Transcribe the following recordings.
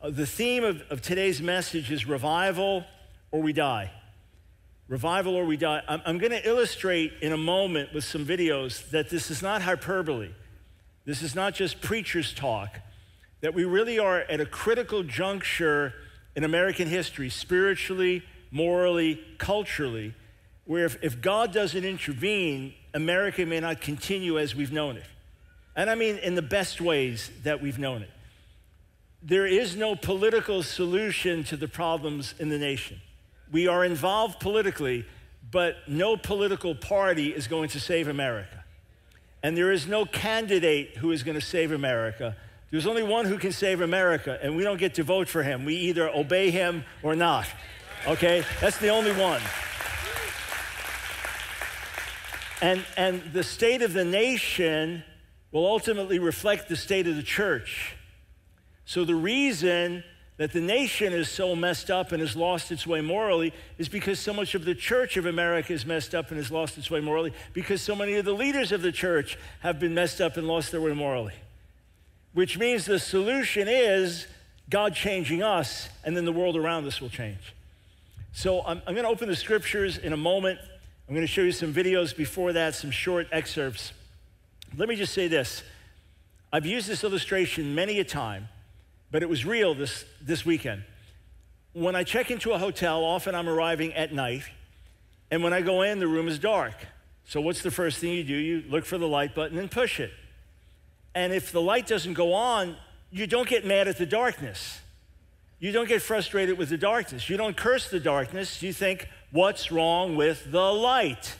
The theme of today's message is revival or we die. Revival or we die. I'm going to illustrate in a moment with some videos that this is not hyperbole. This is not just preacher's talk, that we really are at a critical juncture in American history, spiritually, morally, culturally, where if God doesn't intervene, America may not continue as we've known it. And I mean in the best ways that we've known it. There is no political solution to the problems in the nation. We are involved politically, but no political party is going to save America. And there is no candidate who is going to save America. There's only one who can save America, and we don't get to vote for him. We either obey him or not, okay? That's the only one. And the state of the nation will ultimately reflect the state of the church. So the reason that the nation is so messed up and has lost its way morally is because so much of the church of America is messed up and has lost its way morally, because so many of the leaders of the church have been messed up and lost their way morally. Which means the solution is God changing us, and then the world around us will change. So I'm going to open the scriptures in a moment. I'm going to show you some videos before that, some short excerpts. Let me just say this. I've used this illustration many a time, but it was real this weekend. When I check into a hotel, often I'm arriving at night, and when I go in, the room is dark. So what's the first thing you do? You look for the light button and push it. And if the light doesn't go on, you don't get mad at the darkness. You don't get frustrated with the darkness. You don't curse the darkness. You think, what's wrong with the light?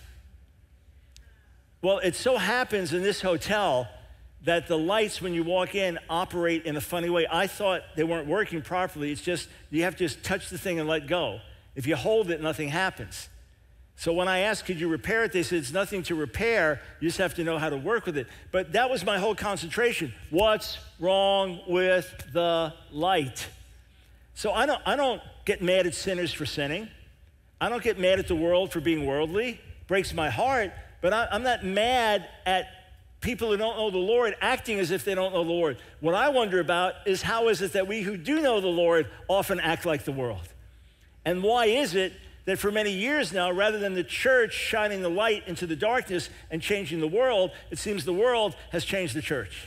Well, it so happens in this hotel that the lights, when you walk in, operate in a funny way. I thought they weren't working properly. It's just, you have to just touch the thing and let go. If you hold it, nothing happens. So when I asked, could you repair it? They said, it's nothing to repair. You just have to know how to work with it. But that was my whole concentration. What's wrong with the light? So I don't get mad at sinners for sinning. I don't get mad at the world for being worldly. It breaks my heart. But I'm not mad at people who don't know the Lord acting as if they don't know the Lord. What I wonder about is how is it that we who do know the Lord often act like the world? And why is it that for many years now, rather than the church shining the light into the darkness and changing the world, it seems the world has changed the church.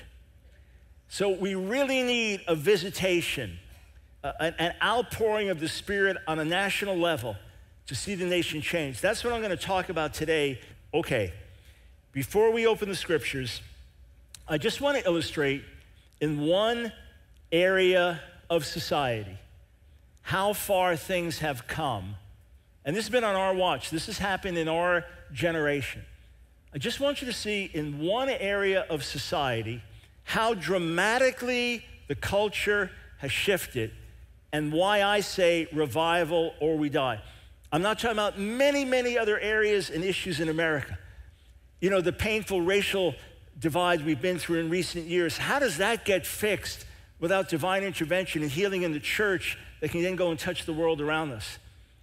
So we really need a visitation, an outpouring of the Spirit on a national level to see the nation change. That's what I'm going to talk about today. Okay. Before we open the scriptures, I just want to illustrate in one area of society how far things have come. And this has been on our watch. This has happened in our generation. I just want you to see in one area of society how dramatically the culture has shifted and why I say revival or we die. I'm not talking about many, many other areas and issues in America. You know, the painful racial divide we've been through in recent years, how does that get fixed without divine intervention and healing in the church that can then go and touch the world around us?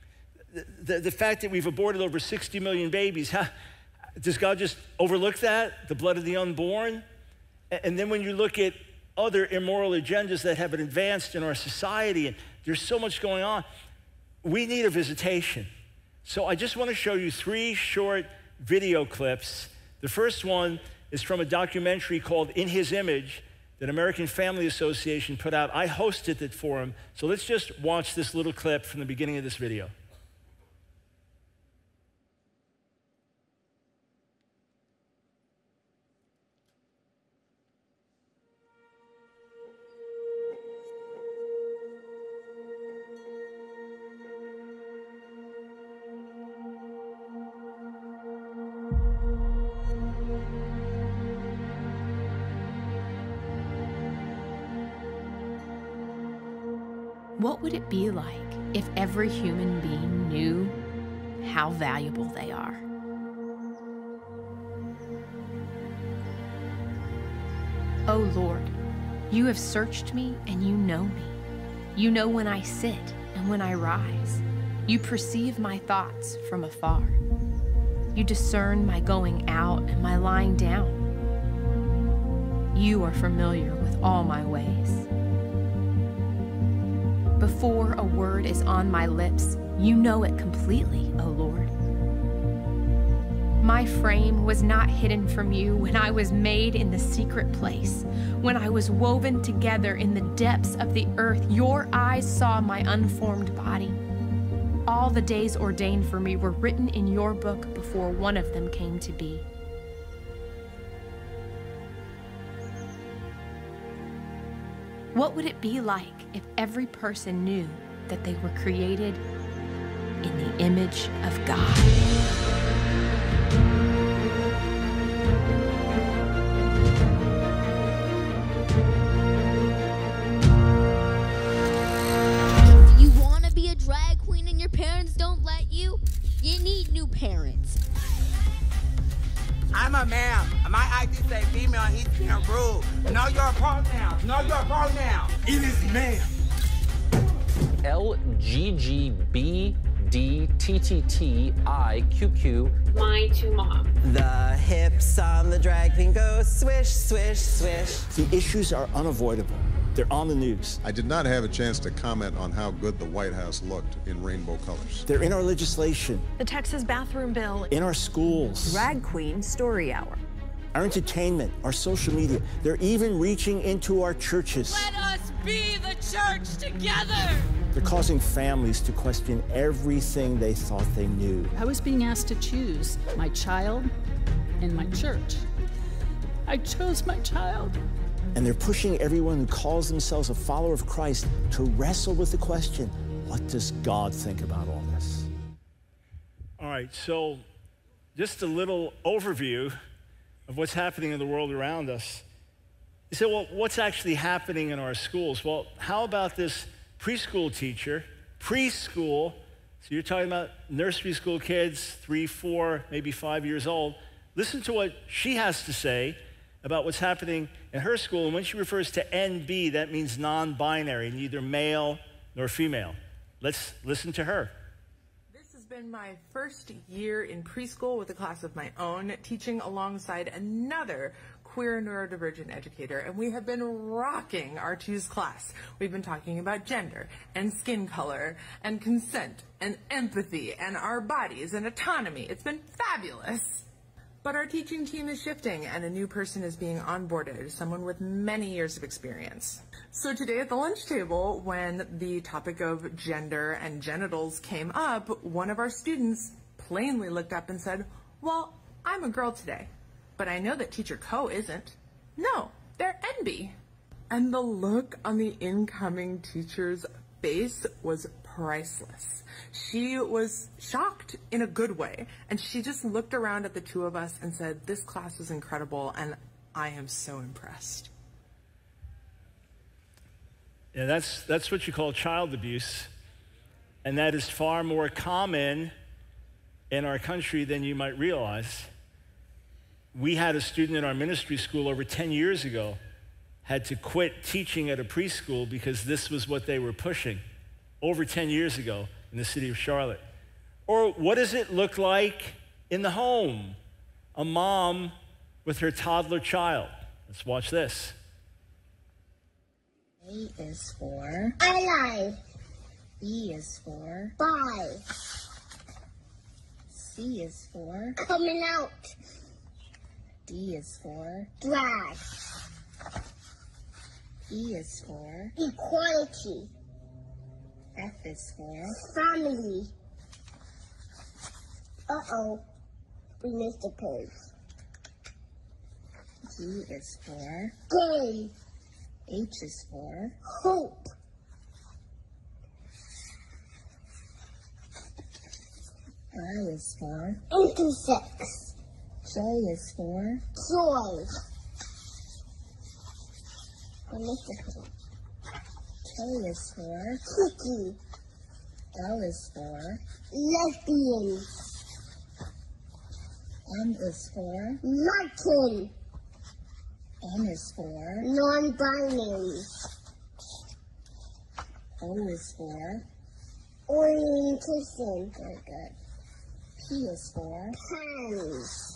The fact that we've aborted over 60 million babies, does God just overlook that? The blood of the unborn? And then when you look at other immoral agendas that have been advanced in our society, and there's so much going on, we need a visitation. So I just want to show you 3 short video clips. The first one is from a documentary called In His Image that American Family Association put out. I hosted it for him. So let's just watch this little clip from the beginning of this video. What would it be like if every human being knew how valuable they are? Oh Lord, you have searched me and you know me. You know when I sit and when I rise. You perceive my thoughts from afar. You discern my going out and my lying down. You are familiar with all my ways. Before a word is on my lips, you know it completely, O Lord. My frame was not hidden from you when I was made in the secret place. When I was woven together in the depths of the earth, your eyes saw my unformed body. All the days ordained for me were written in your book before one of them came to be. What would it be like if every person knew that they were created in the image of God? You want to be a drag queen and your parents don't let you? You need new parents. I'm a man. My ID say female, he's being rude. Know your pronouns. Know your pronouns. It is man. LGGBDTTTIQQ. My two mom. The hips on the drag queen go swish, swish, swish. The issues are unavoidable. They're on the news. I did not have a chance to comment on how good the White House looked in rainbow colors. They're in our legislation, The Texas bathroom bill. in our schools, Drag Queen Story Hour. our entertainment, our social media. They're even reaching into our churches. Let us be the church together. They're causing families to question everything they thought they knew. I was being asked to choose my child and my church. I chose my child. And they're pushing everyone who calls themselves a follower of Christ to wrestle with the question, what does God think about all this? All right, so just a little overview of what's happening in the world around us. You say, well, what's actually happening in our schools? Well, how about this preschool teacher, preschool, so you're talking about nursery school kids, 3, 4, maybe 5 years old. Listen to what she has to say about what's happening in her school. And when she refers to NB, that means non-binary, neither male nor female. Let's listen to her. This has been my first year in preschool with a class of my own, teaching alongside another queer neurodivergent educator, and we have been rocking our Choose class. We've been talking about gender and skin color and consent and empathy and our bodies and autonomy. It's been fabulous. But our teaching team is shifting and a new person is being onboarded, someone with many years of experience. So today at the lunch table, when the topic of gender and genitals came up, one of our students plainly looked up and said, well, I'm a girl today, but I know that teacher Co isn't. No, they're NB. And the look on the incoming teacher's face was priceless. She was shocked in a good way, and she just looked around at the two of us and said, this class was incredible, and I am so impressed. Yeah, that's what you call child abuse, and that is far more common in our country than you might realize. We had a student in our ministry school over 10 years ago had to quit teaching at a preschool because this was what they were pushing over 10 years ago in the city of Charlotte. Or what does it look like in the home? A mom with her toddler child. Let's watch this. A is for alive. B is for bye. C is for coming out. D is for drag. E is for equality. F is for family. Uh-oh, we missed a page. G is for gay. H is for hope. I is for intersex. J is for joy. I missed a page. K is for cookie. L is for lesbian. M is for Martin. N is for non-binary. O is for orientation. Very good. P is for hands.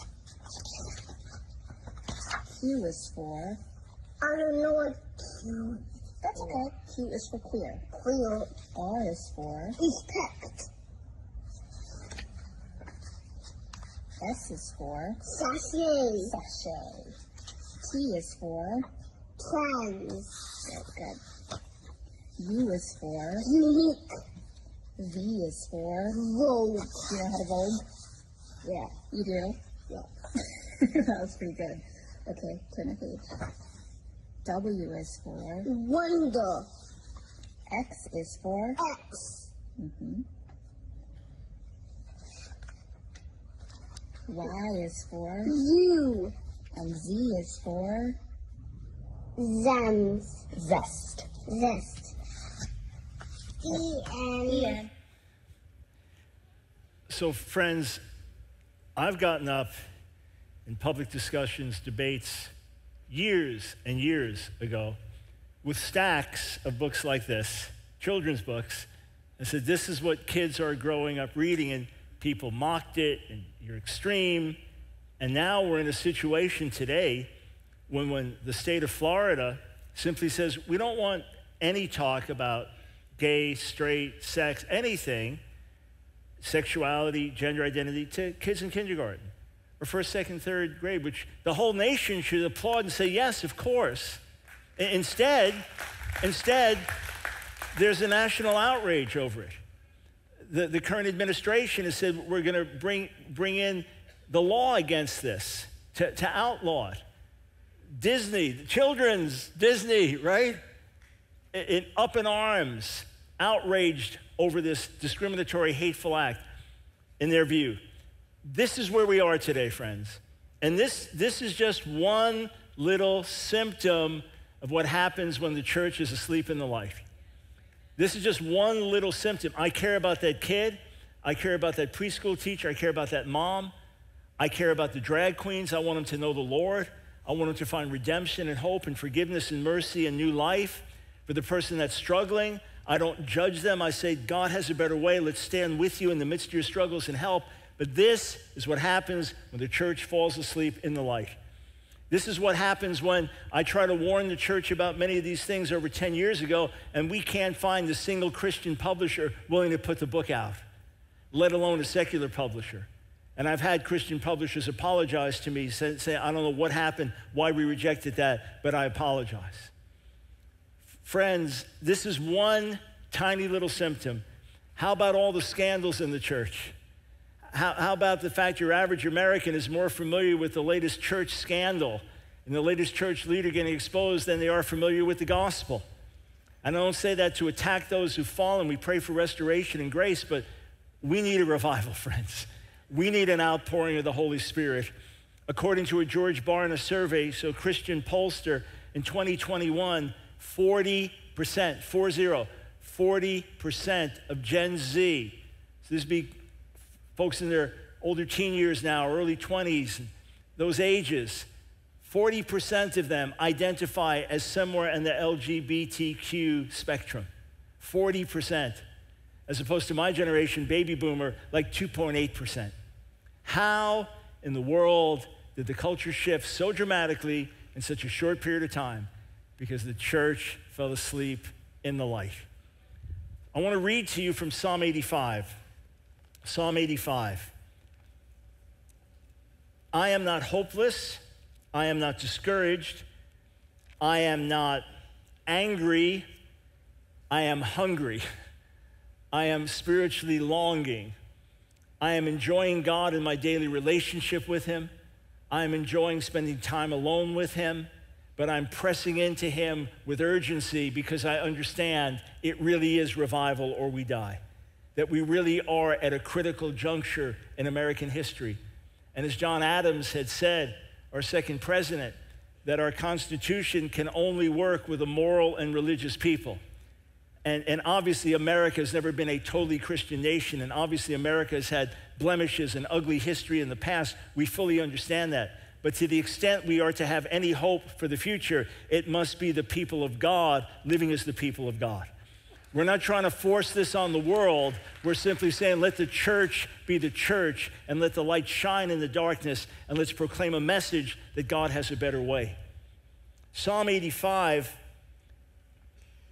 Q is for I don't know what Q That's okay. Q is for queer. Queer. R is for respect. S is for sachet. Sachet. T is for trans. Very good. U is for unique. V is for vogue. You know how to vogue? Yeah. You do? Yeah. That was pretty good. Okay, turn the page. W is for wonder. X is for X. Y is for U. And Z is for Zems. Zest. Zest. E-N. So, friends, I've gotten up in public discussions, debates, years and years ago, with stacks of books like this, children's books, and said, this is what kids are growing up reading, and people mocked it, and you're extreme. And now we're in a situation today when the state of Florida simply says, we don't want any talk about gay, straight, sex, anything, sexuality, gender identity, to kids in kindergarten or first, second, third grade, which the whole nation should applaud and say, yes, of course. Instead, there's a national outrage over it. The current administration has said we're going to bring in the law against this, to outlaw it. Disney, children's Disney, right? Up in arms, outraged over this discriminatory, hateful act in their view. This is where we are today, friends. And this is just one little symptom of what happens when the church is asleep in the light. This is just one little symptom. I care about that kid. I care about that preschool teacher. I care about that mom. I care about the drag queens. I want them to know the Lord. I want them to find redemption and hope and forgiveness and mercy and new life. For the person that's struggling, I don't judge them. I say, God has a better way. Let's stand with you in the midst of your struggles and help. But this is what happens when the church falls asleep in the light. This is what happens when I try to warn the church about many of these things over 10 years ago, and we can't find a single Christian publisher willing to put the book out, let alone a secular publisher. And I've had Christian publishers apologize to me, say, I don't know what happened, why we rejected that, but I apologize. Friends, this is one tiny little symptom. How about all the scandals in the church? How about the fact your average American is more familiar with the latest church scandal and the latest church leader getting exposed than they are familiar with the gospel? And I don't say that to attack those who've fallen. We pray for restoration and grace, but we need a revival, friends. We need an outpouring of the Holy Spirit. According to a George Barna survey, so Christian pollster, in 2021, 40% of Gen Z, so this would be folks in their older teen years now, early 20s, those ages, 40% of them identify as somewhere in the LGBTQ spectrum. 40%. As opposed to my generation, baby boomer, like 2.8%. How in the world did the culture shift so dramatically in such a short period of time? Because the church fell asleep in the light. I want to read to you from Psalm 85. Psalm 85. I am not hopeless. I am not discouraged. I am not angry. I am hungry. I am spiritually longing. I am enjoying God in my daily relationship with Him. I am enjoying spending time alone with Him, but I'm pressing into Him with urgency because I understand it really is revival or we die. That we really are at a critical juncture in American history. And as John Adams had said, our second president, that our Constitution can only work with a moral and religious people. And obviously America has never been a totally Christian nation, and obviously America has had blemishes and ugly history in the past. We fully understand that. But to the extent we are to have any hope for the future, it must be the people of God living as the people of God. We're not trying to force this on the world. We're simply saying, let the church be the church and let the light shine in the darkness, and let's proclaim a message that God has a better way. Psalm 85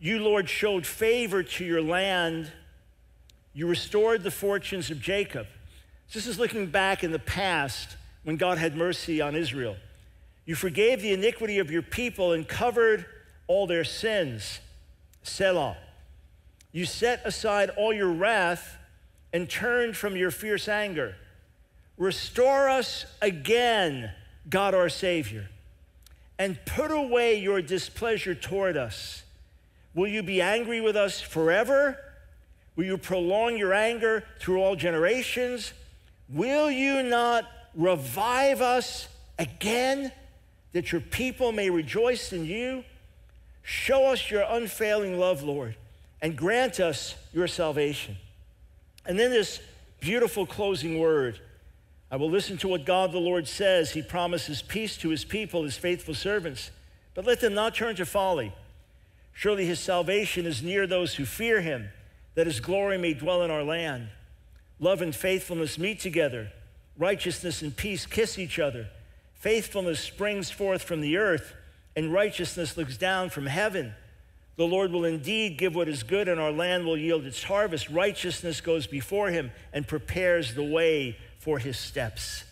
You, Lord, showed favor to your land. You restored the fortunes of Jacob. This is looking back in the past when God had mercy on Israel. You forgave the iniquity of your people and covered all their sins. Selah. You set aside all your wrath and turned from your fierce anger. Restore us again, God our Savior, and put away your displeasure toward us. Will you be angry with us forever? Will you prolong your anger through all generations? Will you not revive us again, that your people may rejoice in you? Show us your unfailing love, Lord, and grant us your salvation. And then this beautiful closing word. I will listen to what God the Lord says. He promises peace to his people, his faithful servants, but let them not turn to folly. Surely his salvation is near those who fear him, that his glory may dwell in our land. Love and faithfulness meet together. Righteousness and peace kiss each other. Faithfulness springs forth from the earth, and righteousness looks down from heaven. The Lord will indeed give what is good, and our land will yield its harvest. Righteousness goes before him and prepares the way for his steps.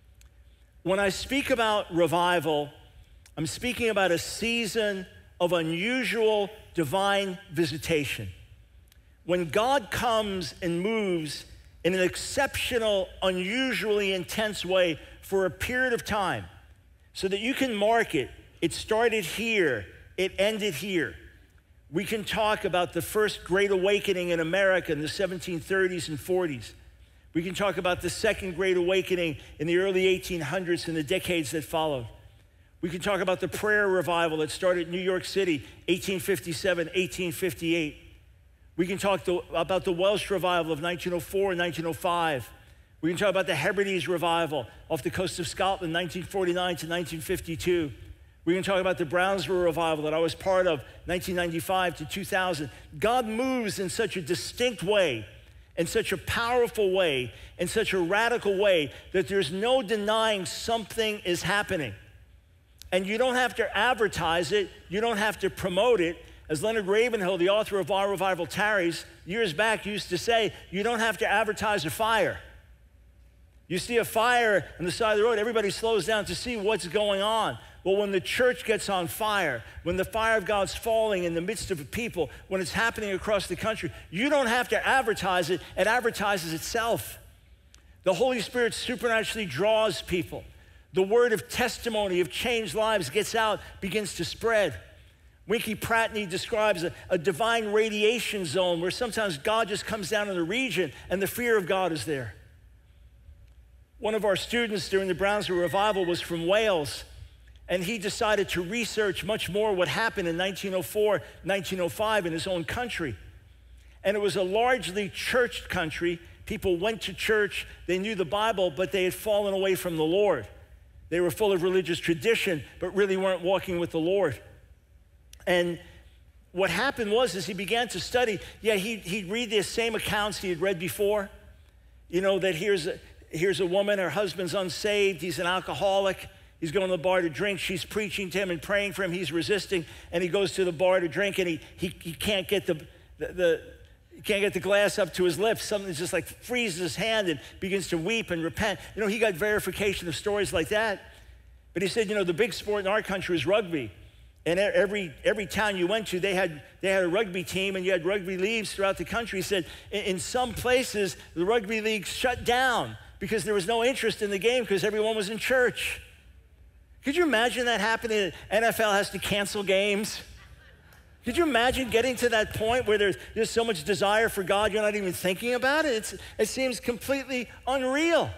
When I speak about revival, I'm speaking about a season of unusual divine visitation. When God comes and moves in an exceptional, unusually intense way for a period of time, so that you can mark it. It started here, it ended here. We can talk about the first Great Awakening in America in the 1730s and 40s. We can talk about the second Great Awakening in the early 1800s and the decades that followed. We can talk about the prayer revival that started in New York City, 1857, 1858. We can talk about the Welsh revival of 1904 and 1905. We can talk about the Hebrides revival off the coast of Scotland, 1949 to 1952. We can talk about the Brownsville revival that I was part of, 1995 to 2000. God moves in such a distinct way, in such a powerful way, in such a radical way that there's no denying something is happening. And you don't have to advertise it. You don't have to promote it. As Leonard Ravenhill, the author of Our Revival Tarries, years back used to say, you don't have to advertise a fire. You see a fire on the side of the road, everybody slows down to see what's going on. Well, when the church gets on fire, when the fire of God's falling in the midst of a people, when it's happening across the country, you don't have to advertise it. It advertises itself. The Holy Spirit supernaturally draws people. The word of testimony of changed lives gets out, begins to spread. Winky Pratney describes a divine radiation zone where sometimes God just comes down in the region and the fear of God is there. One of our students during the Brownsville revival was from Wales, and he decided to research much more what happened in 1904, 1905 in his own country. And it was a largely churched country. People went to church, they knew the Bible, but they had fallen away from the Lord. They were full of religious tradition, but really weren't walking with the Lord. And what happened was, as he began to study, he'd read the same accounts he had read before. You know, that here's a woman, her husband's unsaved, he's an alcoholic, he's going to the bar to drink, she's preaching to him and praying for him, he's resisting, and he goes to the bar to drink, and he can't get he can't get the glass up to his lips. Something just like freezes his hand and begins to weep and repent. You know, he got verification of stories like that. But he said, you know, the big sport in our country is rugby. And every town you went to, they had a rugby team, and you had rugby leagues throughout the country. He said, in some places, the rugby league shut down because there was no interest in the game because everyone was in church. Could you imagine that happening? NFL has to cancel games. Could you imagine getting to that point where there's so much desire for God you're not even thinking about it? It seems completely unreal.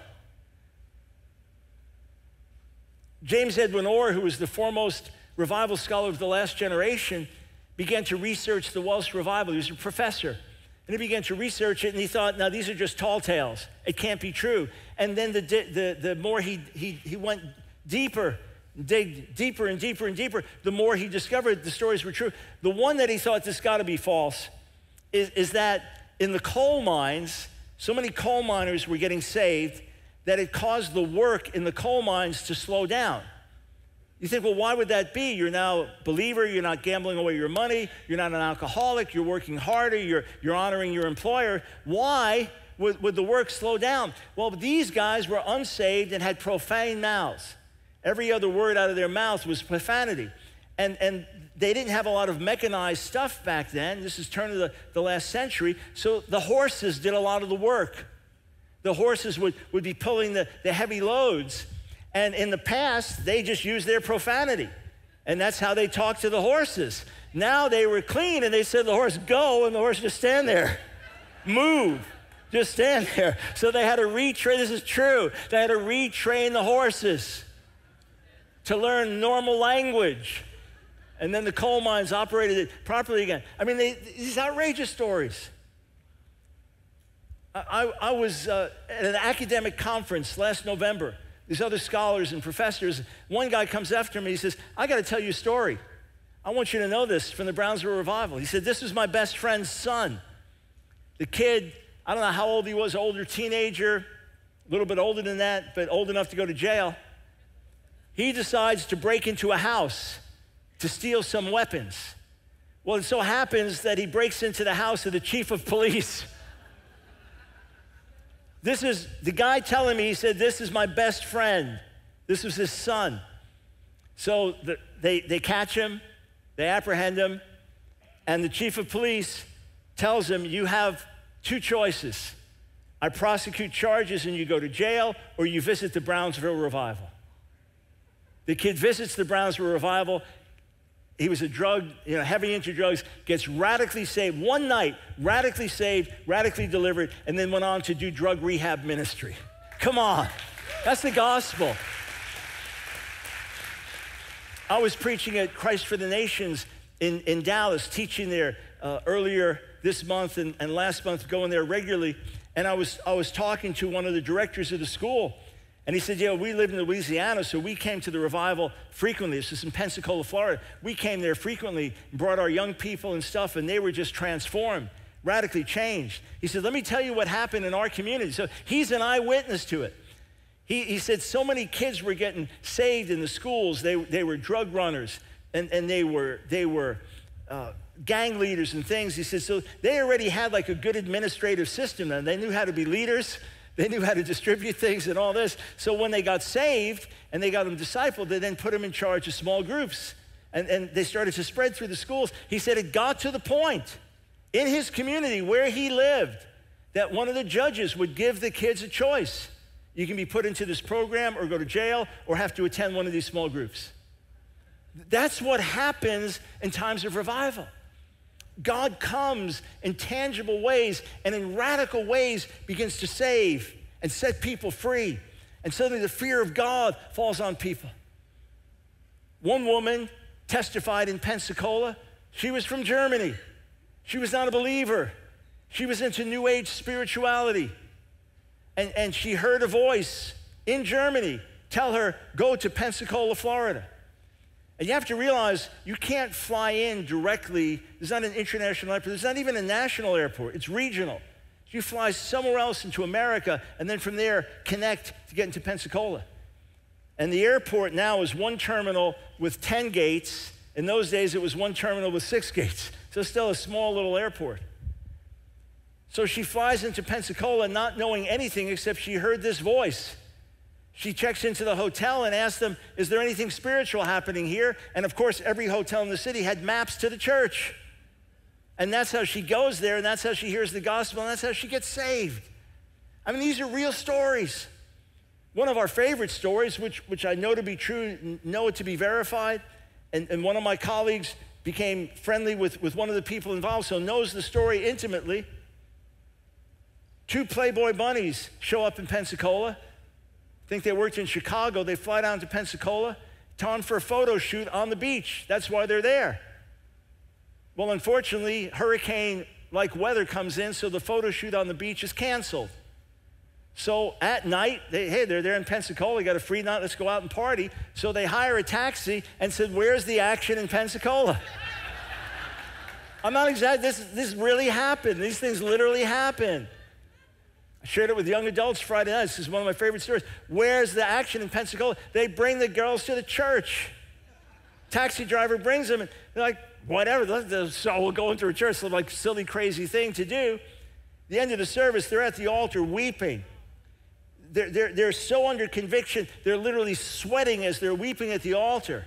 James Edwin Orr, who was the foremost revival scholar of the last generation, began to research the Welsh revival. He was a professor. And he began to research it, and he thought, now these are just tall tales. It can't be true. And then the more he went deeper, dig deeper and deeper and deeper, the more he discovered the stories were true. The one that he thought this got to be false is that in the coal mines, so many coal miners were getting saved that it caused the work in the coal mines to slow down. You think, well, why would that be? You're now a believer, you're not gambling away your money, you're not an alcoholic, you're working harder, you're honoring your employer. Why would the work slow down? Well, these guys were unsaved and had profane mouths. Every other word out of their mouth was profanity. And they didn't have a lot of mechanized stuff back then. This is turn of the last century. So the horses did a lot of the work. The horses would be pulling the heavy loads. And in the past, they just used their profanity. And that's how they talked to the horses. Now they were clean, and they said to the horse, go, and the horse just stand there. Move. Just stand there. So they had to retrain. This is true. They had to retrain the horses to learn normal language. And then the coal mines operated it properly again. I mean, these outrageous stories. I was at an academic conference last November. These other scholars and professors, one guy comes after me, he says, I got to tell you a story. I want you to know this from the Brownsville Revival. He said, this was my best friend's son. The kid, I don't know how old he was, older teenager, a little bit older than that, but old enough to go to jail. He decides to break into a house to steal some weapons. Well, it so happens that he breaks into the house of the chief of police. This is the guy telling me, he said, this is my best friend. This was his son. So they catch him, they apprehend him, and the chief of police tells him, you have two choices. I prosecute charges and you go to jail, or you visit the Brownsville Revival. The kid visits the Brownsville Revival. He was heavy into drugs, gets radically saved. One night, radically saved, radically delivered, and then went on to do drug rehab ministry. Come on. That's the gospel. I was preaching at Christ for the Nations in Dallas, teaching there earlier this month and last month, going there regularly. And I was talking to one of the directors of the school. And he said, yeah, we live in Louisiana, so we came to the revival frequently. This is in Pensacola, Florida. We came there frequently, brought our young people and stuff, and they were just transformed, radically changed. He said, let me tell you what happened in our community. So he's an eyewitness to it. He said so many kids were getting saved in the schools. They were drug runners, and they were gang leaders and things. He said, so they already had like a good administrative system, and they knew how to be leaders. They knew how to distribute things and all this. So when they got saved and they got them discipled, they then put them in charge of small groups. And they started to spread through the schools. He said it got to the point in his community where he lived that one of the judges would give the kids a choice. You can be put into this program or go to jail or have to attend one of these small groups. That's what happens in times of revival. God comes in tangible ways and in radical ways begins to save and set people free. And suddenly the fear of God falls on people. One woman testified in Pensacola. She was from Germany. She was not a believer. She was into New Age spirituality. And she heard a voice in Germany tell her, go to Pensacola, Florida. And you have to realize you can't fly in directly. There's not an international airport. There's not even a national airport. It's regional. So you fly somewhere else into America and then from there connect to get into Pensacola. And the airport now is one terminal with 10 gates. In those days, it was one terminal with 6 gates. So still a small little airport. So she flies into Pensacola not knowing anything except she heard this voice. She checks into the hotel and asks them, is there anything spiritual happening here? And of course, every hotel in the city had maps to the church. And that's how she goes there, and that's how she hears the gospel, and that's how she gets saved. I mean, these are real stories. One of our favorite stories, which I know to be true, know it to be verified, and one of my colleagues became friendly with one of the people involved, so knows the story intimately. 2 Playboy bunnies show up in Pensacola. Think they worked in Chicago. They fly down to Pensacola, time for a photo shoot on the beach. That's why they're there. Well, unfortunately, hurricane-like weather comes in, so the photo shoot on the beach is canceled. So at night, they're there in Pensacola, got a free night, let's go out and party. So they hire a taxi and said, where's the action in Pensacola? I'm not exaggerating, this really happened. These things literally happen. I shared it with young adults Friday night. This is one of my favorite stories. Where's the action in Pensacola? They bring the girls to the church. Taxi driver brings them, and they're like, whatever, so we'll go into a church, some like silly, crazy thing to do. The end of the service, they're at the altar weeping. They're so under conviction, they're literally sweating as they're weeping at the altar.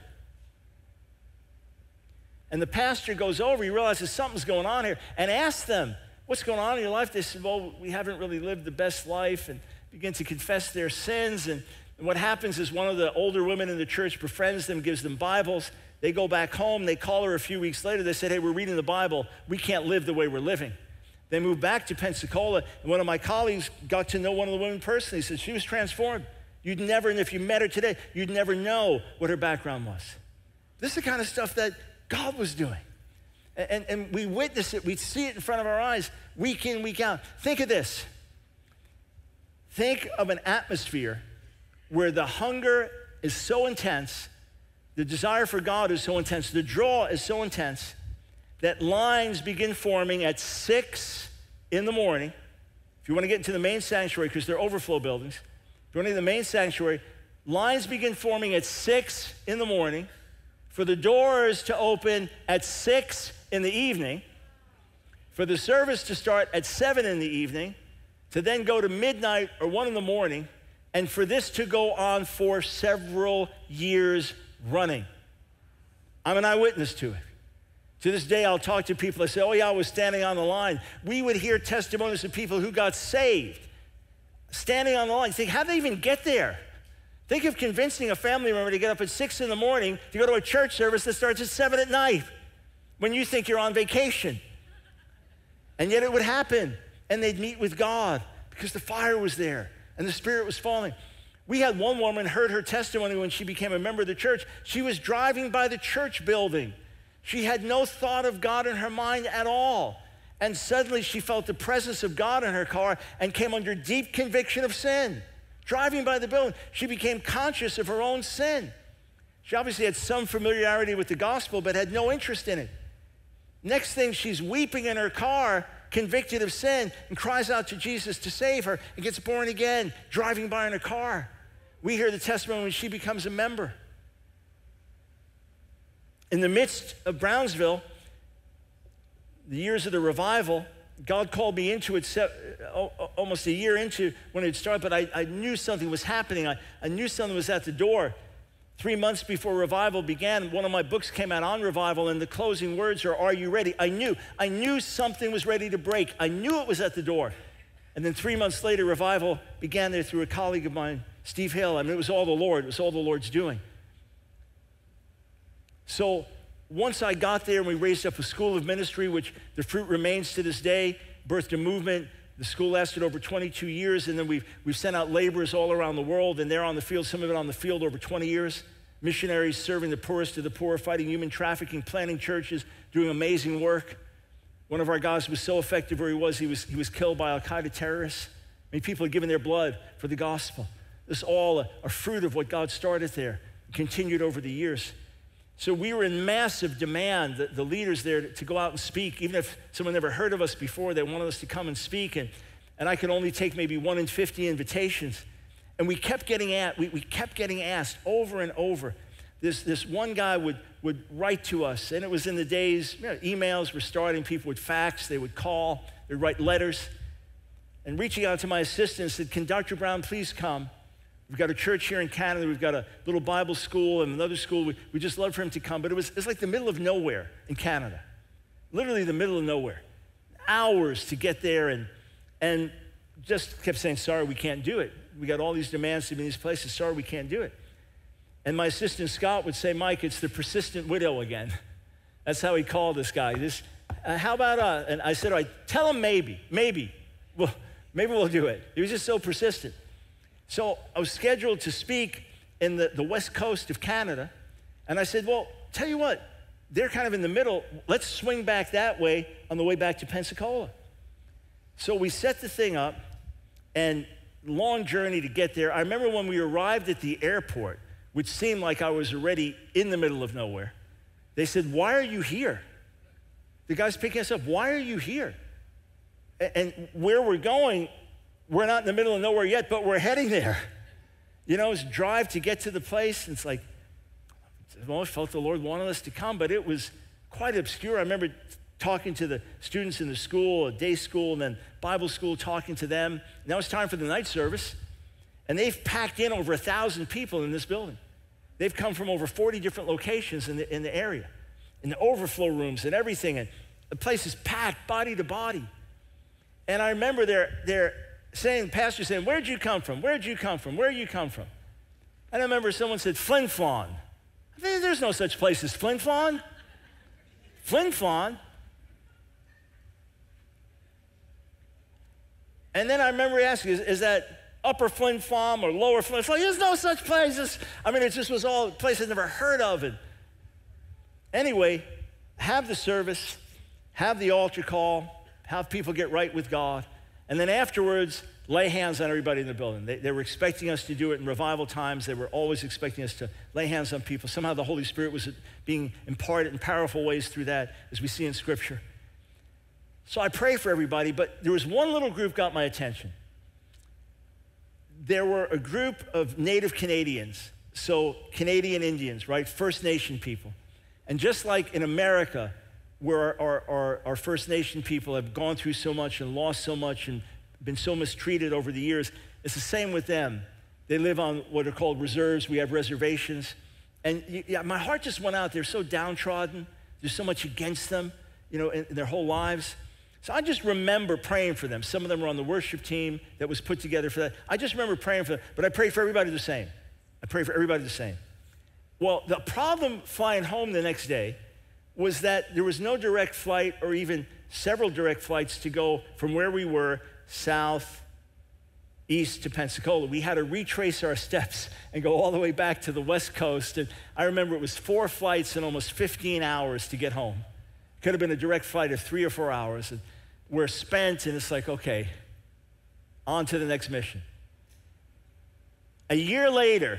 And the pastor goes over, he realizes something's going on here, and asks them, what's going on in your life? They said, well, we haven't really lived the best life, and begin to confess their sins. And what happens is one of the older women in the church befriends them, gives them Bibles. They go back home, they call her a few weeks later, they said, hey, we're reading the Bible, we can't live the way we're living. They moved back to Pensacola, and one of my colleagues got to know one of the women personally. He said, she was transformed. You'd never, and if you met her today, you'd never know what her background was. This is the kind of stuff that God was doing. And we witness it, we see it in front of our eyes, week in, week out. Think of this. Think of an atmosphere where the hunger is so intense, the desire for God is so intense, the draw is so intense, that lines begin forming at 6 in the morning. If you want to get into the main sanctuary, because they're overflow buildings, if you want to get into the main sanctuary, lines begin forming at 6 in the morning for the doors to open at 6 in the evening, for the service to start at 7 in the evening, to then go to midnight or 1 in the morning, and for this to go on for several years running. I'm an eyewitness to it. To this day, I'll talk to people that say, oh yeah, I was standing on the line. We would hear testimonies of people who got saved, standing on the line. Think, how'd they even get there? Think of convincing a family member to get up at 6 in the morning to go to a church service that starts at 7 at night when you think you're on vacation. And yet it would happen, and they'd meet with God because the fire was there and the Spirit was falling. We had one woman heard her testimony when she became a member of the church. She was driving by the church building. She had no thought of God in her mind at all. And suddenly she felt the presence of God in her car and came under deep conviction of sin. Driving by the building, she became conscious of her own sin. She obviously had some familiarity with the gospel, but had no interest in it. Next thing, she's weeping in her car, convicted of sin, and cries out to Jesus to save her, and gets born again, driving by in her car. We hear the testimony when she becomes a member. In the midst of Brownsville, the years of the revival, God called me into it almost a year into when it started, but I knew something was happening. I knew something was at the door. 3 months before revival began, one of my books came out on revival, and the closing words are you ready? I knew something was ready to break. I knew it was at the door. And then 3 months later, revival began there through a colleague of mine, Steve Hale. I mean, it was all the Lord. It was all the Lord's doing. So once I got there and we raised up a school of ministry, which the fruit remains to this day, birthed a movement. The school lasted over 22 years, and then we've sent out laborers all around the world, and they're on the field, some of it on the field over 20 years. Missionaries serving the poorest of the poor, fighting human trafficking, planting churches, doing amazing work. One of our guys was so effective where he was killed by Al-Qaeda terrorists. Many people had given their blood for the gospel. This is all a fruit of what God started there, continued over the years. So we were in massive demand, the leaders there, to go out and speak. Even if someone never heard of us before, they wanted us to come and speak. And I could only take maybe 1 in 50 invitations. And we kept getting asked over and over. This one guy would write to us, and it was in the days, emails were starting, people would fax, they would call, they'd write letters. And reaching out to my assistant said, can Dr. Brown please come? We've got a church here in Canada. We've got a little Bible school and another school. We just love for him to come. But it's like the middle of nowhere in Canada. Literally the middle of nowhere. Hours to get there, and just kept saying, sorry, we can't do it. We got all these demands to be in these places. Sorry, we can't do it. And my assistant Scott would say, Mike, it's the persistent widow again. That's how he called this guy. How about, and I said, all right, tell him maybe. Well, maybe we'll do it. He was just so persistent. So I was scheduled to speak in the west coast of Canada, and I said, well, tell you what, they're kind of in the middle. Let's swing back that way on the way back to Pensacola. So we set the thing up, and long journey to get there. I remember when we arrived at the airport, which seemed like I was already in the middle of nowhere. They said, why are you here? The guy's picking us up, why are you here? And where we're going, we're not in the middle of nowhere yet, but we're heading there. You know, it's drive to get to the place. And it's like, I've always felt the Lord wanted us to come, but it was quite obscure. I remember talking to the students in the school, day school, and then Bible school, talking to them. Now it's time for the night service, and they've packed in over 1,000 people in this building. They've come from over 40 different locations in the area, in the overflow rooms and everything, and the place is packed body to body. And I remember they're saying, pastor saying, where'd you come from? Where'd you come from? Where'd you come from? And I remember someone said, Flin Flon. There's no such place as Flin Flon. Flin Flon. And then I remember asking, is that Upper Flin Flon or Lower Flin Flon? There's no such places. I mean, it just was all a place I'd never heard of. And anyway, have the service, have the altar call, have people get right with God, and then afterwards, lay hands on everybody in the building. They were expecting us to do it in revival times. They were always expecting us to lay hands on people. Somehow the Holy Spirit was being imparted in powerful ways through that, as we see in Scripture. So I pray for everybody, but there was one little group got my attention. There were a group of Native Canadians, so Canadian Indians, right? First Nation people. And just like in America, where our First Nation people have gone through so much and lost so much and been so mistreated over the years, it's the same with them. They live on what are called reserves. We have reservations. And my heart just went out. They're so downtrodden. There's so much against them, in their whole lives. So I just remember praying for them. Some of them were on the worship team that was put together for that. I just remember praying for them, but I prayed for everybody the same. I prayed for everybody the same. Well, the problem flying home the next day was that there was no direct flight or even several direct flights to go from where we were south, east to Pensacola. We had to retrace our steps and go all the way back to the West Coast. And I remember it was 4 flights and almost 15 hours to get home. Could have been a direct flight of 3 or 4 hours. And we're spent, and it's like, okay, on to the next mission. A year later,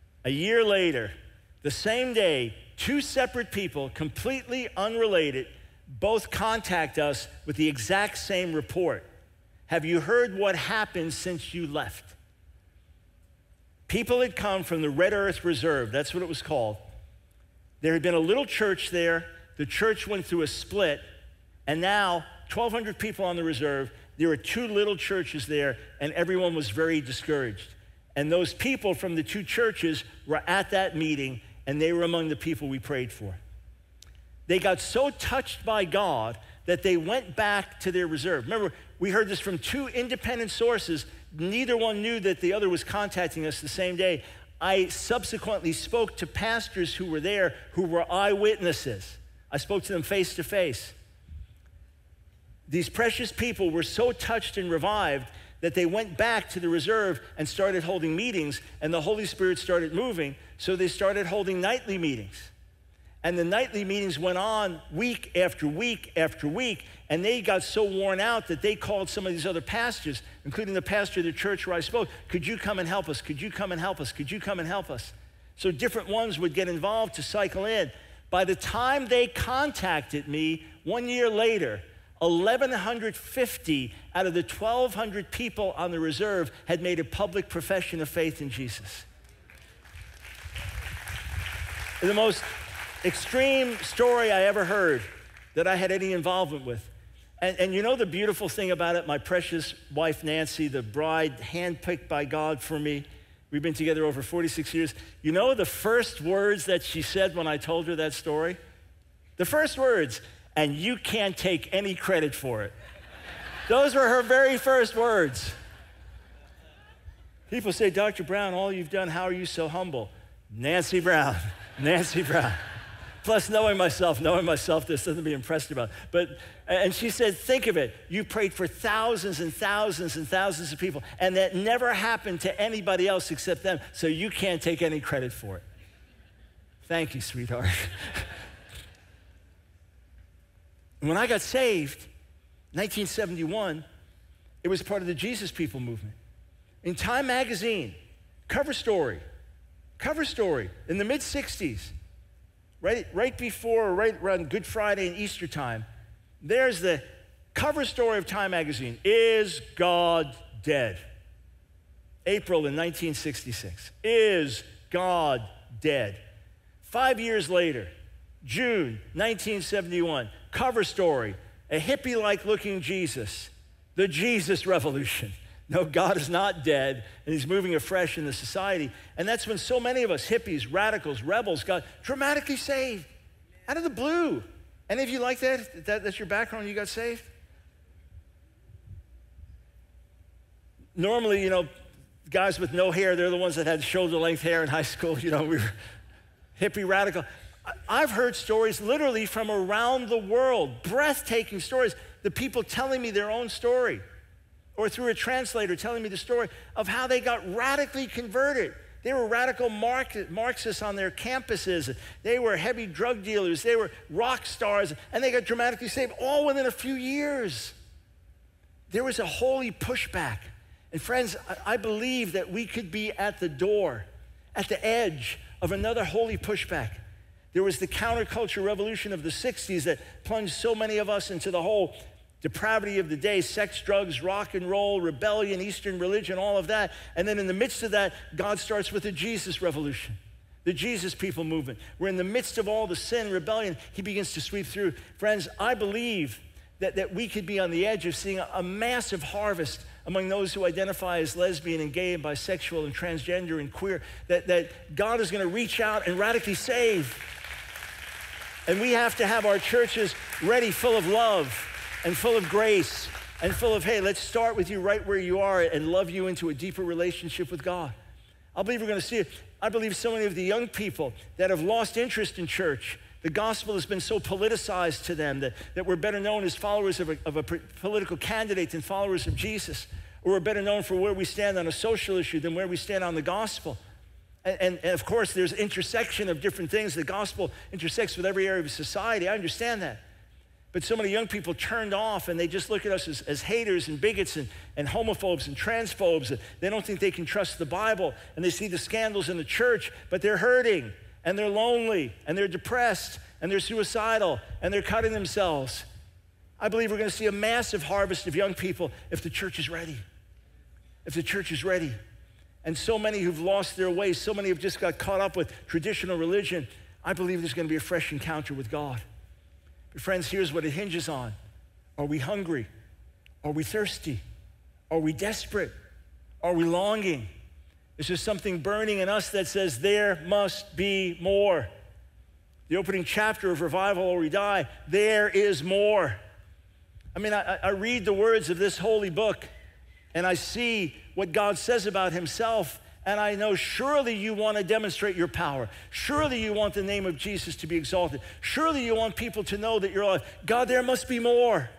the same day, 2 separate people, completely unrelated, both contact us with the exact same report. Have you heard what happened since you left? People had come from the Red Earth Reserve, that's what it was called. There had been a little church there. The church went through a split, and now 1,200 people on the reserve. There were 2 little churches there, and everyone was very discouraged. And those people from the 2 churches were at that meeting, and they were among the people we prayed for. They got so touched by God that they went back to their reserve. Remember, we heard this from 2 independent sources. Neither one knew that the other was contacting us the same day. I subsequently spoke to pastors who were there who were eyewitnesses. I spoke to them face to face. These precious people were so touched and revived that they went back to the reserve and started holding meetings, and the Holy Spirit started moving, so they started holding nightly meetings. And the nightly meetings went on week after week after week, and they got so worn out that they called some of these other pastors, including the pastor of the church where I spoke, could you come and help us? Could you come and help us? Could you come and help us? So different ones would get involved to cycle in. By the time they contacted me 1 year later, 1,150 out of the 1,200 people on the reserve had made a public profession of faith in Jesus. The most extreme story I ever heard that I had any involvement with. And you know the beautiful thing about it, my precious wife Nancy, the bride handpicked by God for me, we've been together over 46 years. You know the first words that she said when I told her that story? The first words, and you can't take any credit for it. Those were her very first words. People say, Dr. Brown, all you've done, how are you so humble? Nancy Brown, Nancy Brown. Plus, knowing myself, there's something to be impressed about. And she said, think of it. You prayed for thousands and thousands and thousands of people, and that never happened to anybody else except them, so you can't take any credit for it. Thank you, sweetheart. When I got saved, 1971, it was part of the Jesus People movement. In Time magazine, cover story, in the mid-'60s, right before, right around Good Friday and Easter time, there's the cover story of Time magazine, Is God Dead? April in 1966, Is God Dead? 5 years later, June 1971, cover story, a hippie-like looking Jesus, the Jesus Revolution. No, God is not dead, and he's moving afresh in the society. And that's when so many of us, hippies, radicals, rebels, got dramatically saved out of the blue. Any of you like that? That's your background, you got saved? Normally, you know, guys with no hair, they're the ones that had shoulder-length hair in high school. You know, we were hippie, radical. I've heard stories literally from around the world, breathtaking stories, the people telling me their own story, or through a translator telling me the story of how they got radically converted. They were radical Marxists on their campuses. They were heavy drug dealers. They were rock stars, and they got dramatically saved all within a few years. There was a holy pushback. And friends, I believe that we could be at the door, at the edge of another holy pushback. There was the counterculture revolution of the 60s that plunged so many of us into the whole depravity of the day, sex, drugs, rock and roll, rebellion, Eastern religion, all of that. And then in the midst of that, God starts with the Jesus revolution, the Jesus people movement. We're in the midst of all the sin, rebellion, he begins to sweep through. Friends, I believe that we could be on the edge of seeing a massive harvest among those who identify as lesbian and gay and bisexual and transgender and queer, that God is gonna reach out and radically save. And we have to have our churches ready, full of love and full of grace and full of, hey, let's start with you right where you are and love you into a deeper relationship with God. I believe we're gonna see it. I believe so many of the young people that have lost interest in church, the gospel has been so politicized to them that we're better known as followers of a political candidate than followers of Jesus. Or we're better known for where we stand on a social issue than where we stand on the gospel. And of course, there's intersection of different things. The gospel intersects with every area of society. I understand that. But so many young people turned off, and they just look at us as haters and bigots and homophobes and transphobes. They don't think they can trust the Bible, and they see the scandals in the church, but they're hurting, and they're lonely, and they're depressed, and they're suicidal, and they're cutting themselves. I believe we're gonna see a massive harvest of young people if the church is ready. If the church is ready. And so many who've lost their way, so many have just got caught up with traditional religion. I believe there's gonna be a fresh encounter with God. But friends, here's what it hinges on. Are we hungry? Are we thirsty? Are we desperate? Are we longing? Is there something burning in us that says there must be more? The opening chapter of Revival or We Die, there is more. I mean, I read the words of this holy book, and I see what God says about himself, and I know surely you want to demonstrate your power. Surely you want the name of Jesus to be exalted. Surely you want people to know that you're alive. God, there must be more.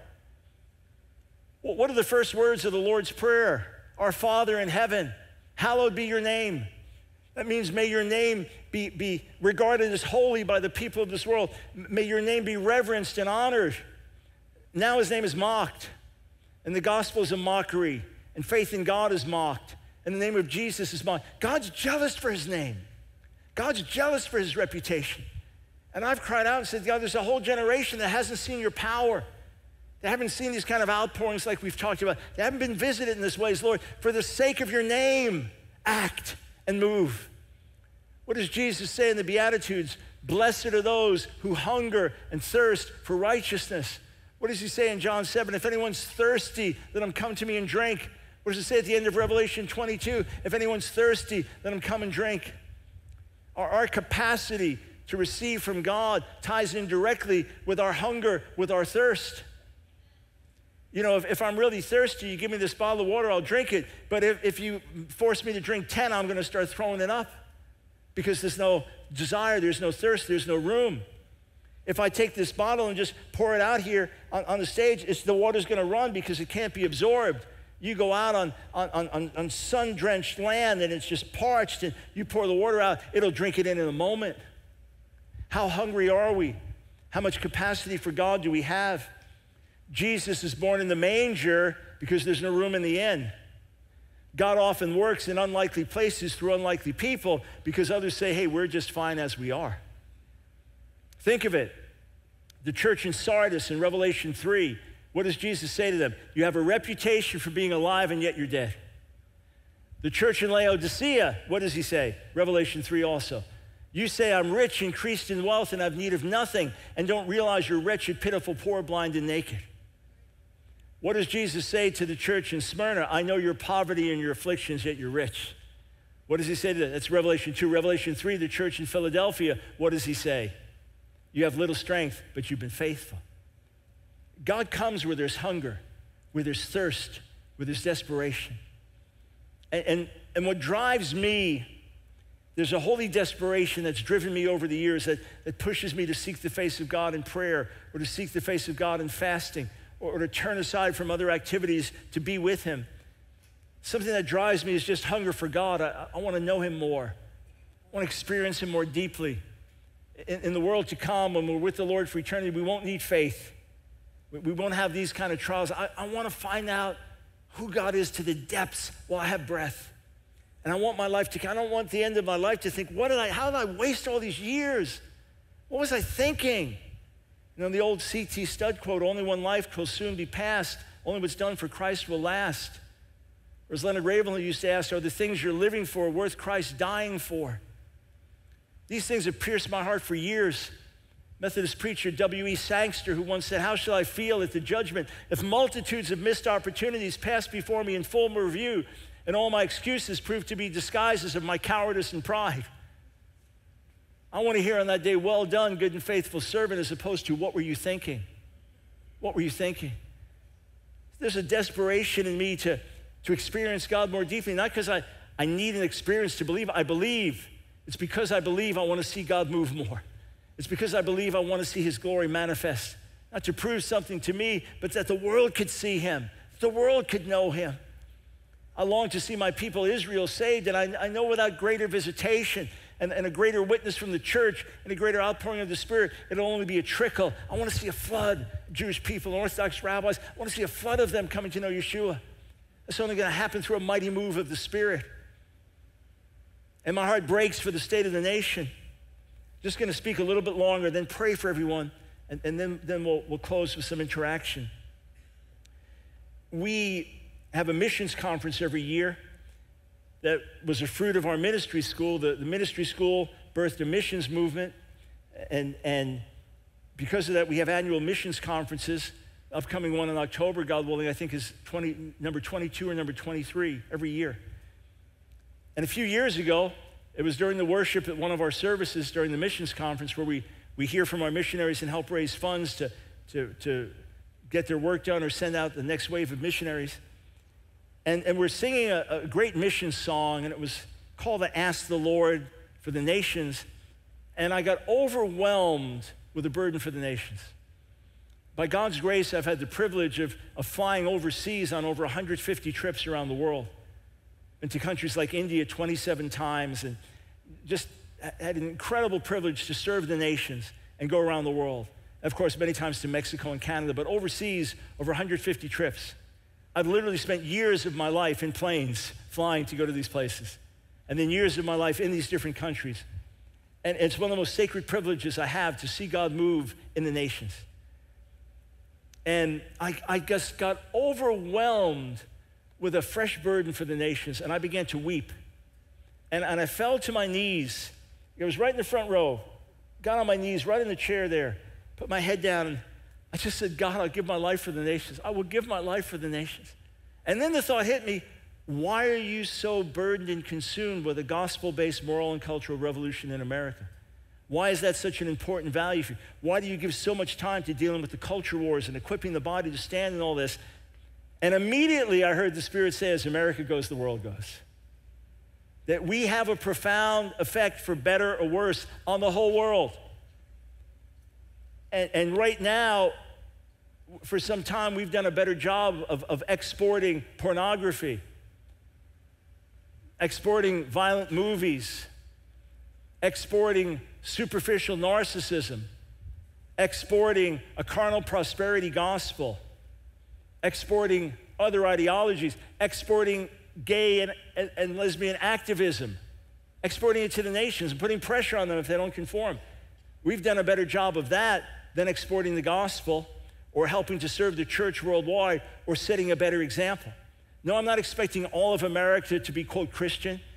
Well, what are the first words of the Lord's Prayer? Our Father in heaven, hallowed be your name. That means may your name be regarded as holy by the people of this world. May your name be reverenced and honored. Now his name is mocked, and the gospel is a mockery, and faith in God is mocked, and the name of Jesus is mocked. God's jealous for his name. God's jealous for his reputation. And I've cried out and said, God, there's a whole generation that hasn't seen your power. They haven't seen these kind of outpourings like we've talked about. They haven't been visited in this way. Lord, for the sake of your name, act and move. What does Jesus say in the Beatitudes? Blessed are those who hunger and thirst for righteousness. What does he say in John 7? If anyone's thirsty, let him come to me and drink. What does it say at the end of Revelation 22? If anyone's thirsty, let him come and drink. Our capacity to receive from God ties in directly with our hunger, with our thirst. You know, if I'm really thirsty, you give me this bottle of water, I'll drink it. But if you force me to drink 10, I'm gonna start throwing it up because there's no desire, there's no thirst, there's no room. If I take this bottle and just pour it out here on the stage, the water's gonna run because it can't be absorbed. You go out on sun-drenched land and it's just parched and you pour the water out, it'll drink it in a moment. How hungry are we? How much capacity for God do we have? Jesus is born in the manger because there's no room in the inn. God often works in unlikely places through unlikely people because others say, hey, we're just fine as we are. Think of it. The church in Sardis in Revelation 3, what does Jesus say to them? You have a reputation for being alive and yet you're dead. The church in Laodicea, what does he say? Revelation 3 also. You say, I'm rich, increased in wealth, and have need of nothing, and don't realize you're wretched, pitiful, poor, blind, and naked. What does Jesus say to the church in Smyrna? I know your poverty and your afflictions, yet you're rich. What does he say to that? That's Revelation 2. Revelation 3, the church in Philadelphia, what does he say? You have little strength, but you've been faithful. God comes where there's hunger, where there's thirst, where there's desperation. And what drives me, there's a holy desperation that's driven me over the years that pushes me to seek the face of God in prayer, or to seek the face of God in fasting, or to turn aside from other activities to be with him. Something that drives me is just hunger for God. I want to know him more. I want to experience him more deeply. In the world to come, when we're with the Lord for eternity, we won't need faith. We won't have these kind of trials. I want to find out who God is to the depths while I have breath. And I want my life I don't want the end of my life to think, how did I waste all these years? What was I thinking? You know, the old C.T. Studd quote, only one life will soon be past. Only what's done for Christ will last. Or as Leonard Ravenhill used to ask, are the things you're living for worth Christ dying for? These things have pierced my heart for years. Methodist preacher W.E. Sangster, who once said, how shall I feel at the judgment if multitudes of missed opportunities pass before me in full review and all my excuses prove to be disguises of my cowardice and pride? I want to hear on that day, well done, good and faithful servant, as opposed to what were you thinking? What were you thinking? There's a desperation in me to experience God more deeply, not because I need an experience to believe. I believe. It's because I believe I want to see God move more. It's because I believe I want to see his glory manifest, not to prove something to me, but that the world could see him, the world could know him. I long to see my people Israel saved, and I know without greater visitation and a greater witness from the church and a greater outpouring of the Spirit, it'll only be a trickle. I want to see a flood of Jewish people, Orthodox rabbis. I want to see a flood of them coming to know Yeshua. It's only going to happen through a mighty move of the Spirit. And my heart breaks for the state of the nation. Just going to speak a little bit longer, then pray for everyone, and then we'll close with some interaction. We have a missions conference every year that was a fruit of our ministry school. The ministry school birthed a missions movement, and because of that, we have annual missions conferences. Upcoming one in October, God willing, I think is number 22 or number 23 every year. And a few years ago, it was during the worship at one of our services during the missions conference where we hear from our missionaries and help raise funds to get their work done or send out the next wave of missionaries. And we're singing a great mission song, and it was called the Ask the Lord for the Nations. And I got overwhelmed with a burden for the nations. By God's grace, I've had the privilege of flying overseas on over 150 trips around the world. Been to countries like India 27 times, and just had an incredible privilege to serve the nations and go around the world. Of course, many times to Mexico and Canada, but overseas, over 150 trips. I've literally spent years of my life in planes flying to go to these places, and then years of my life in these different countries. And it's one of the most sacred privileges I have to see God move in the nations. And I just got overwhelmed with a fresh burden for the nations, and I began to weep. And I fell to my knees. I was right in the front row, got on my knees right in the chair there, put my head down, and I just said, God, I'll give my life for the nations. I will give my life for the nations. And then the thought hit me, why are you so burdened and consumed with a gospel-based moral and cultural revolution in America? Why is that such an important value for you? Why do you give so much time to dealing with the culture wars and equipping the body to stand in all this? And immediately I heard the Spirit say, as America goes, the world goes. That we have a profound effect, for better or worse, on the whole world. And right now, for some time, we've done a better job of exporting pornography, exporting violent movies, exporting superficial narcissism, exporting a carnal prosperity gospel, exporting other ideologies, exporting gay and lesbian activism, exporting it to the nations and putting pressure on them if they don't conform. We've done a better job of that than exporting the gospel or helping to serve the church worldwide or setting a better example. No, I'm not expecting all of America to be, quote, Christian.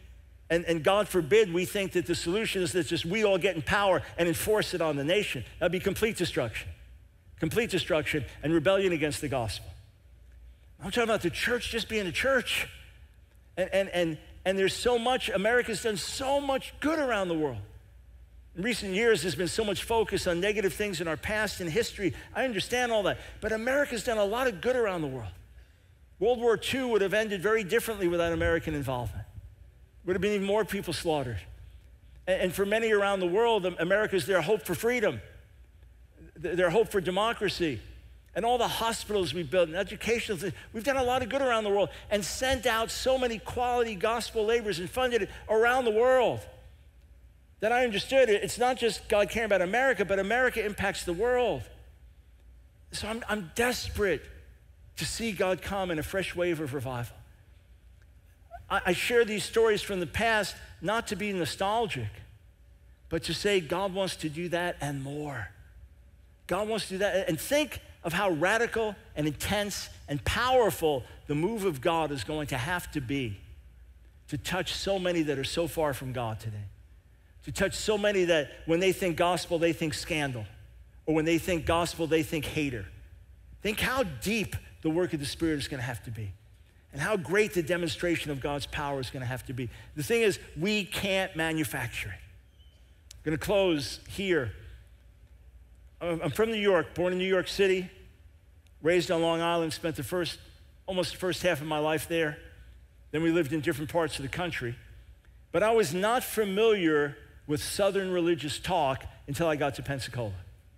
And God forbid we think that the solution is that just we all get in power and enforce it on the nation. That'd be complete destruction and rebellion against the gospel. I'm talking about the church just being a church. And there's so much, America's done so much good around the world. In recent years, there's been so much focus on negative things in our past and history. I understand all that. But America's done a lot of good around the world. World War II would have ended very differently without American involvement. Would have been even more people slaughtered. And for many around the world, America's their hope for freedom, their hope for democracy. And all the hospitals we built and educational things, we've done a lot of good around the world and sent out so many quality gospel laborers and funded it around the world that I understood it's not just God caring about America, but America impacts the world. So I'm desperate to see God come in a fresh wave of revival. I share these stories from the past not to be nostalgic, but to say God wants to do that and more. God wants to do that. And think of how radical and intense and powerful the move of God is going to have to be to touch so many that are so far from God today. To touch so many that when they think gospel, they think scandal. Or when they think gospel, they think hater. Think how deep the work of the Spirit is going to have to be. And how great the demonstration of God's power is going to have to be. The thing is, we can't manufacture it. I'm going to close here. I'm from New York, born in New York City, raised on Long Island, spent almost the first half of my life there. Then we lived in different parts of the country. But I was not familiar with Southern religious talk until I got to Pensacola.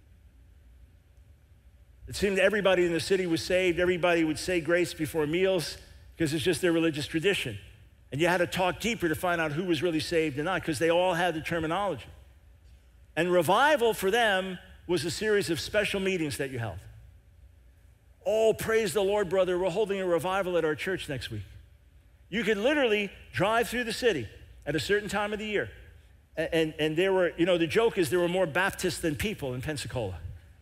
It seemed everybody in the city was saved. Everybody would say grace before meals because it's just their religious tradition. And you had to talk deeper to find out who was really saved and not, because they all had the terminology. And revival for them was a series of special meetings that you held. Oh, praise the Lord, brother, we're holding a revival at our church next week. You could literally drive through the city at a certain time of the year. And there were, the joke is there were more Baptists than people in Pensacola.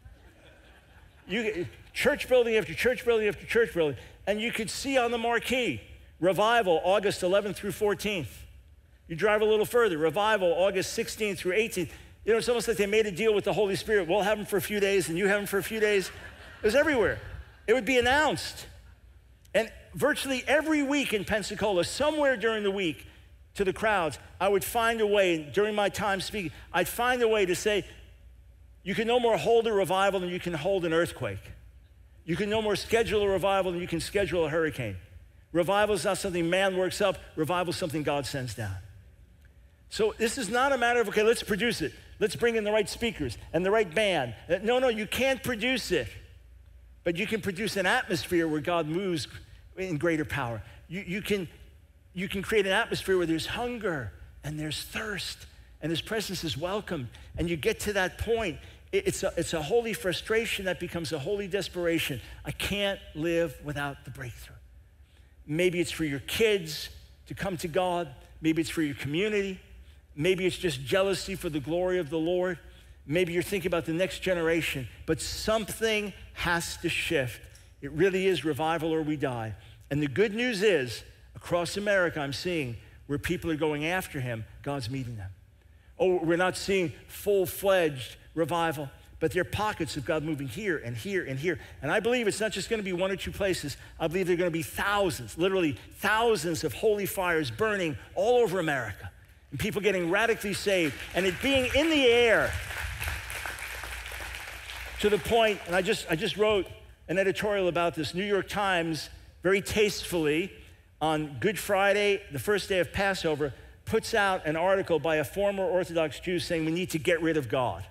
Church building after church building after church building. And you could see on the marquee, revival, August 11th through 14th. You drive a little further, revival, August 16th through 18th. It's almost like they made a deal with the Holy Spirit. We'll have them for a few days and you have them for a few days. It was everywhere. It would be announced. And virtually every week in Pensacola, somewhere during the week, to the crowds, I would find a way, during my time speaking, I'd find a way to say, you can no more hold a revival than you can hold an earthquake. You can no more schedule a revival than you can schedule a hurricane. Revival is not something man works up. Revival is something God sends down. So this is not a matter of, okay, let's produce it. Let's bring in the right speakers and the right band. No, you can't produce it. But you can produce an atmosphere where God moves in greater power. You can create an atmosphere where there's hunger and there's thirst and His presence is welcome. And you get to that point, it's a holy frustration that becomes a holy desperation. I can't live without the breakthrough. Maybe it's for your kids to come to God. Maybe it's for your community. Maybe it's just jealousy for the glory of the Lord. Maybe you're thinking about the next generation. But something has to shift. It really is revival or we die. And the good news is, across America, I'm seeing where people are going after Him, God's meeting them. Oh, we're not seeing full-fledged revival, but there are pockets of God moving here and here and here. And I believe it's not just going to be one or two places. I believe there are going to be thousands, literally thousands of holy fires burning all over America and people getting radically saved and it being in the air to the point, and I just wrote an editorial about this. New York Times, very tastefully, on Good Friday, the first day of Passover, puts out an article by a former Orthodox Jew saying we need to get rid of God.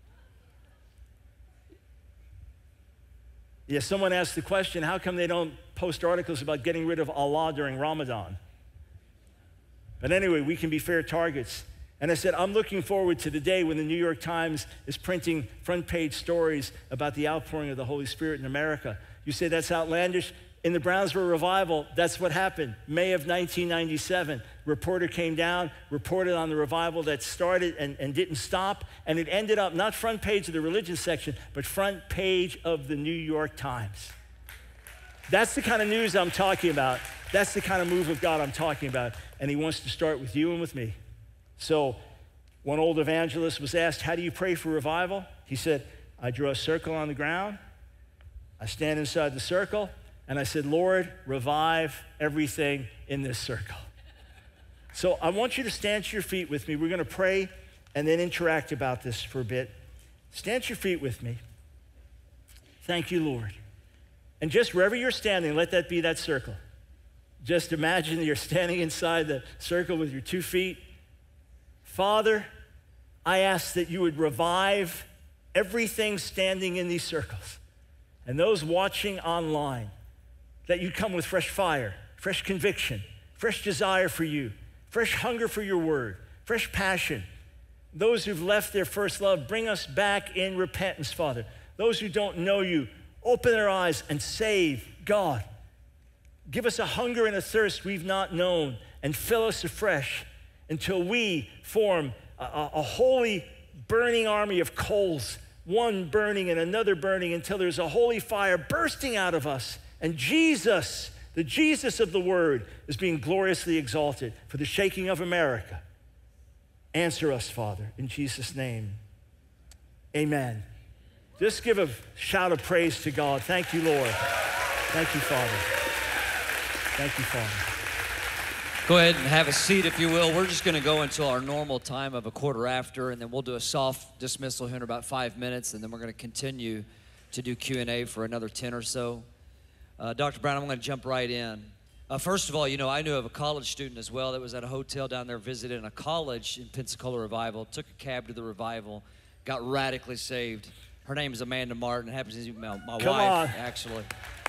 Yeah, someone asked the question, how come they don't post articles about getting rid of Allah during Ramadan? But anyway, we can be fair targets. And I said, I'm looking forward to the day when the New York Times is printing front page stories about the outpouring of the Holy Spirit in America. You say that's outlandish? In the Brownsville revival, that's what happened. May of 1997, reporter came down, reported on the revival that started and didn't stop, and it ended up not front page of the religion section, but front page of the New York Times. That's the kind of news I'm talking about. That's the kind of move of God I'm talking about. And he wants to start with you and with me. So one old evangelist was asked, how do you pray for revival? He said, I draw a circle on the ground. I stand inside the circle. And I said, Lord, revive everything in this circle. So I want you to stand to your feet with me. We're going to pray and then interact about this for a bit. Stand to your feet with me. Thank you, Lord. And just wherever you're standing, let that be that circle. Just imagine you're standing inside the circle with your 2 feet. Father, I ask that you would revive everything standing in these circles. And those watching online, that you'd come with fresh fire, fresh conviction, fresh desire for you, fresh hunger for your word, fresh passion. Those who've left their first love, bring us back in repentance, Father. Those who don't know you, open their eyes and save, God. Give us a hunger and a thirst we've not known and fill us afresh until we form a holy burning army of coals, one burning and another burning until there's a holy fire bursting out of us. And Jesus, the Jesus of the word, is being gloriously exalted for the shaking of America. Answer us, Father, in Jesus' name. Amen. Just give a shout of praise to God. Thank you, Lord. Thank you, Father. Thank you, Father. Go ahead and have a seat, if you will. We're just going to go until our normal time of 1:15, and then we'll do a soft dismissal here in about 5 minutes, and then we're going to continue to do Q&A for another 10 or so. Dr. Brown, I'm going to jump right in. First of all, you know, I knew of a college student as well that was at a hotel down there visiting a college in Pensacola Revival, took a cab to the revival, got radically saved. Her name is Amanda Martin. It happens to be my wife, actually.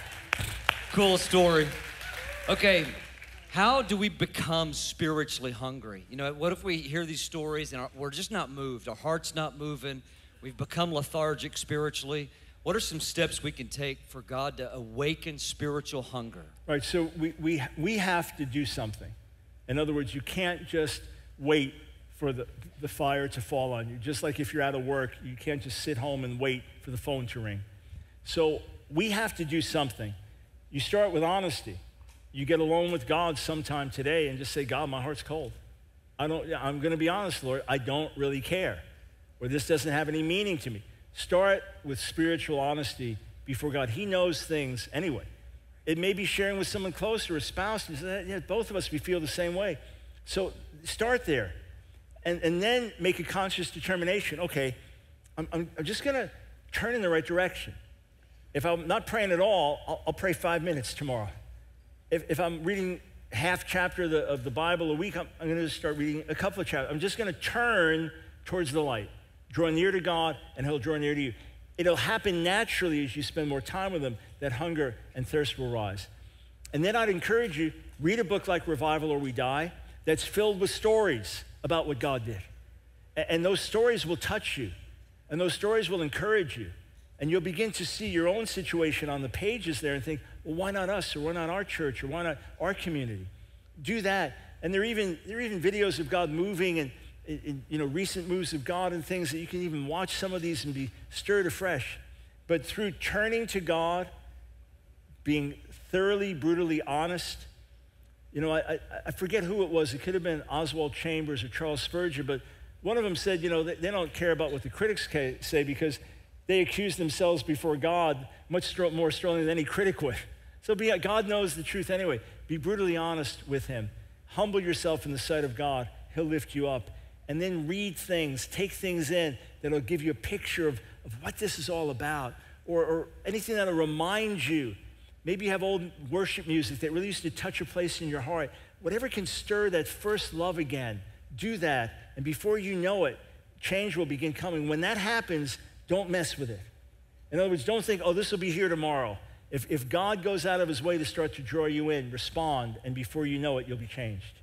Cool story. Okay, how do we become spiritually hungry? You know, what if we hear these stories and we're just not moved, our heart's not moving, we've become lethargic spiritually? What are some steps we can take for God to awaken spiritual hunger? Right, so we have to do something. In other words, you can't just wait for the fire to fall on you. Just like if you're out of work, you can't just sit home and wait for the phone to ring. So we have to do something. You start with honesty. You get alone with God sometime today and just say, God, my heart's cold. I'm going to be honest, Lord, I don't really care. Or this doesn't have any meaning to me. Start with spiritual honesty before God. He knows things anyway. It may be sharing with someone close or a spouse. And say, yeah, both of us, we feel the same way. So start there. And then make a conscious determination. Okay, I'm just going to turn in the right direction. If I'm not praying at all, I'll pray 5 minutes tomorrow. If I'm reading half chapter of the Bible a week, I'm going to start reading a couple of chapters. I'm just going to turn towards the light. Draw near to God, and he'll draw near to you. It'll happen naturally as you spend more time with him, that hunger and thirst will rise. And then I'd encourage you, read a book like Revival or We Die that's filled with stories about what God did. And those stories will touch you, and those stories will encourage you. And you'll begin to see your own situation on the pages there and think, well, why not us, or why not our church, or why not our community? Do that. And there are even videos of God moving and you know, recent moves of God and things that you can even watch some of these and be stirred afresh. But through turning to God, being thoroughly, brutally honest, you know, I forget who it was. It could have been Oswald Chambers or Charles Spurgeon, but one of them said, you know, they don't care about what the critics say because they accuse themselves before God much more strongly than any critic would. So God knows the truth anyway. Be brutally honest with him. Humble yourself in the sight of God. He'll lift you up. And then read things, take things in that'll give you a picture of what this is all about, or anything that'll remind you. Maybe you have old worship music that really used to touch a place in your heart. Whatever can stir that first love again, do that. And before you know it, change will begin coming. When that happens, don't mess with it. In other words, don't think, oh, this will be here tomorrow. If God goes out of his way to start to draw you in, respond, and before you know it, you'll be changed.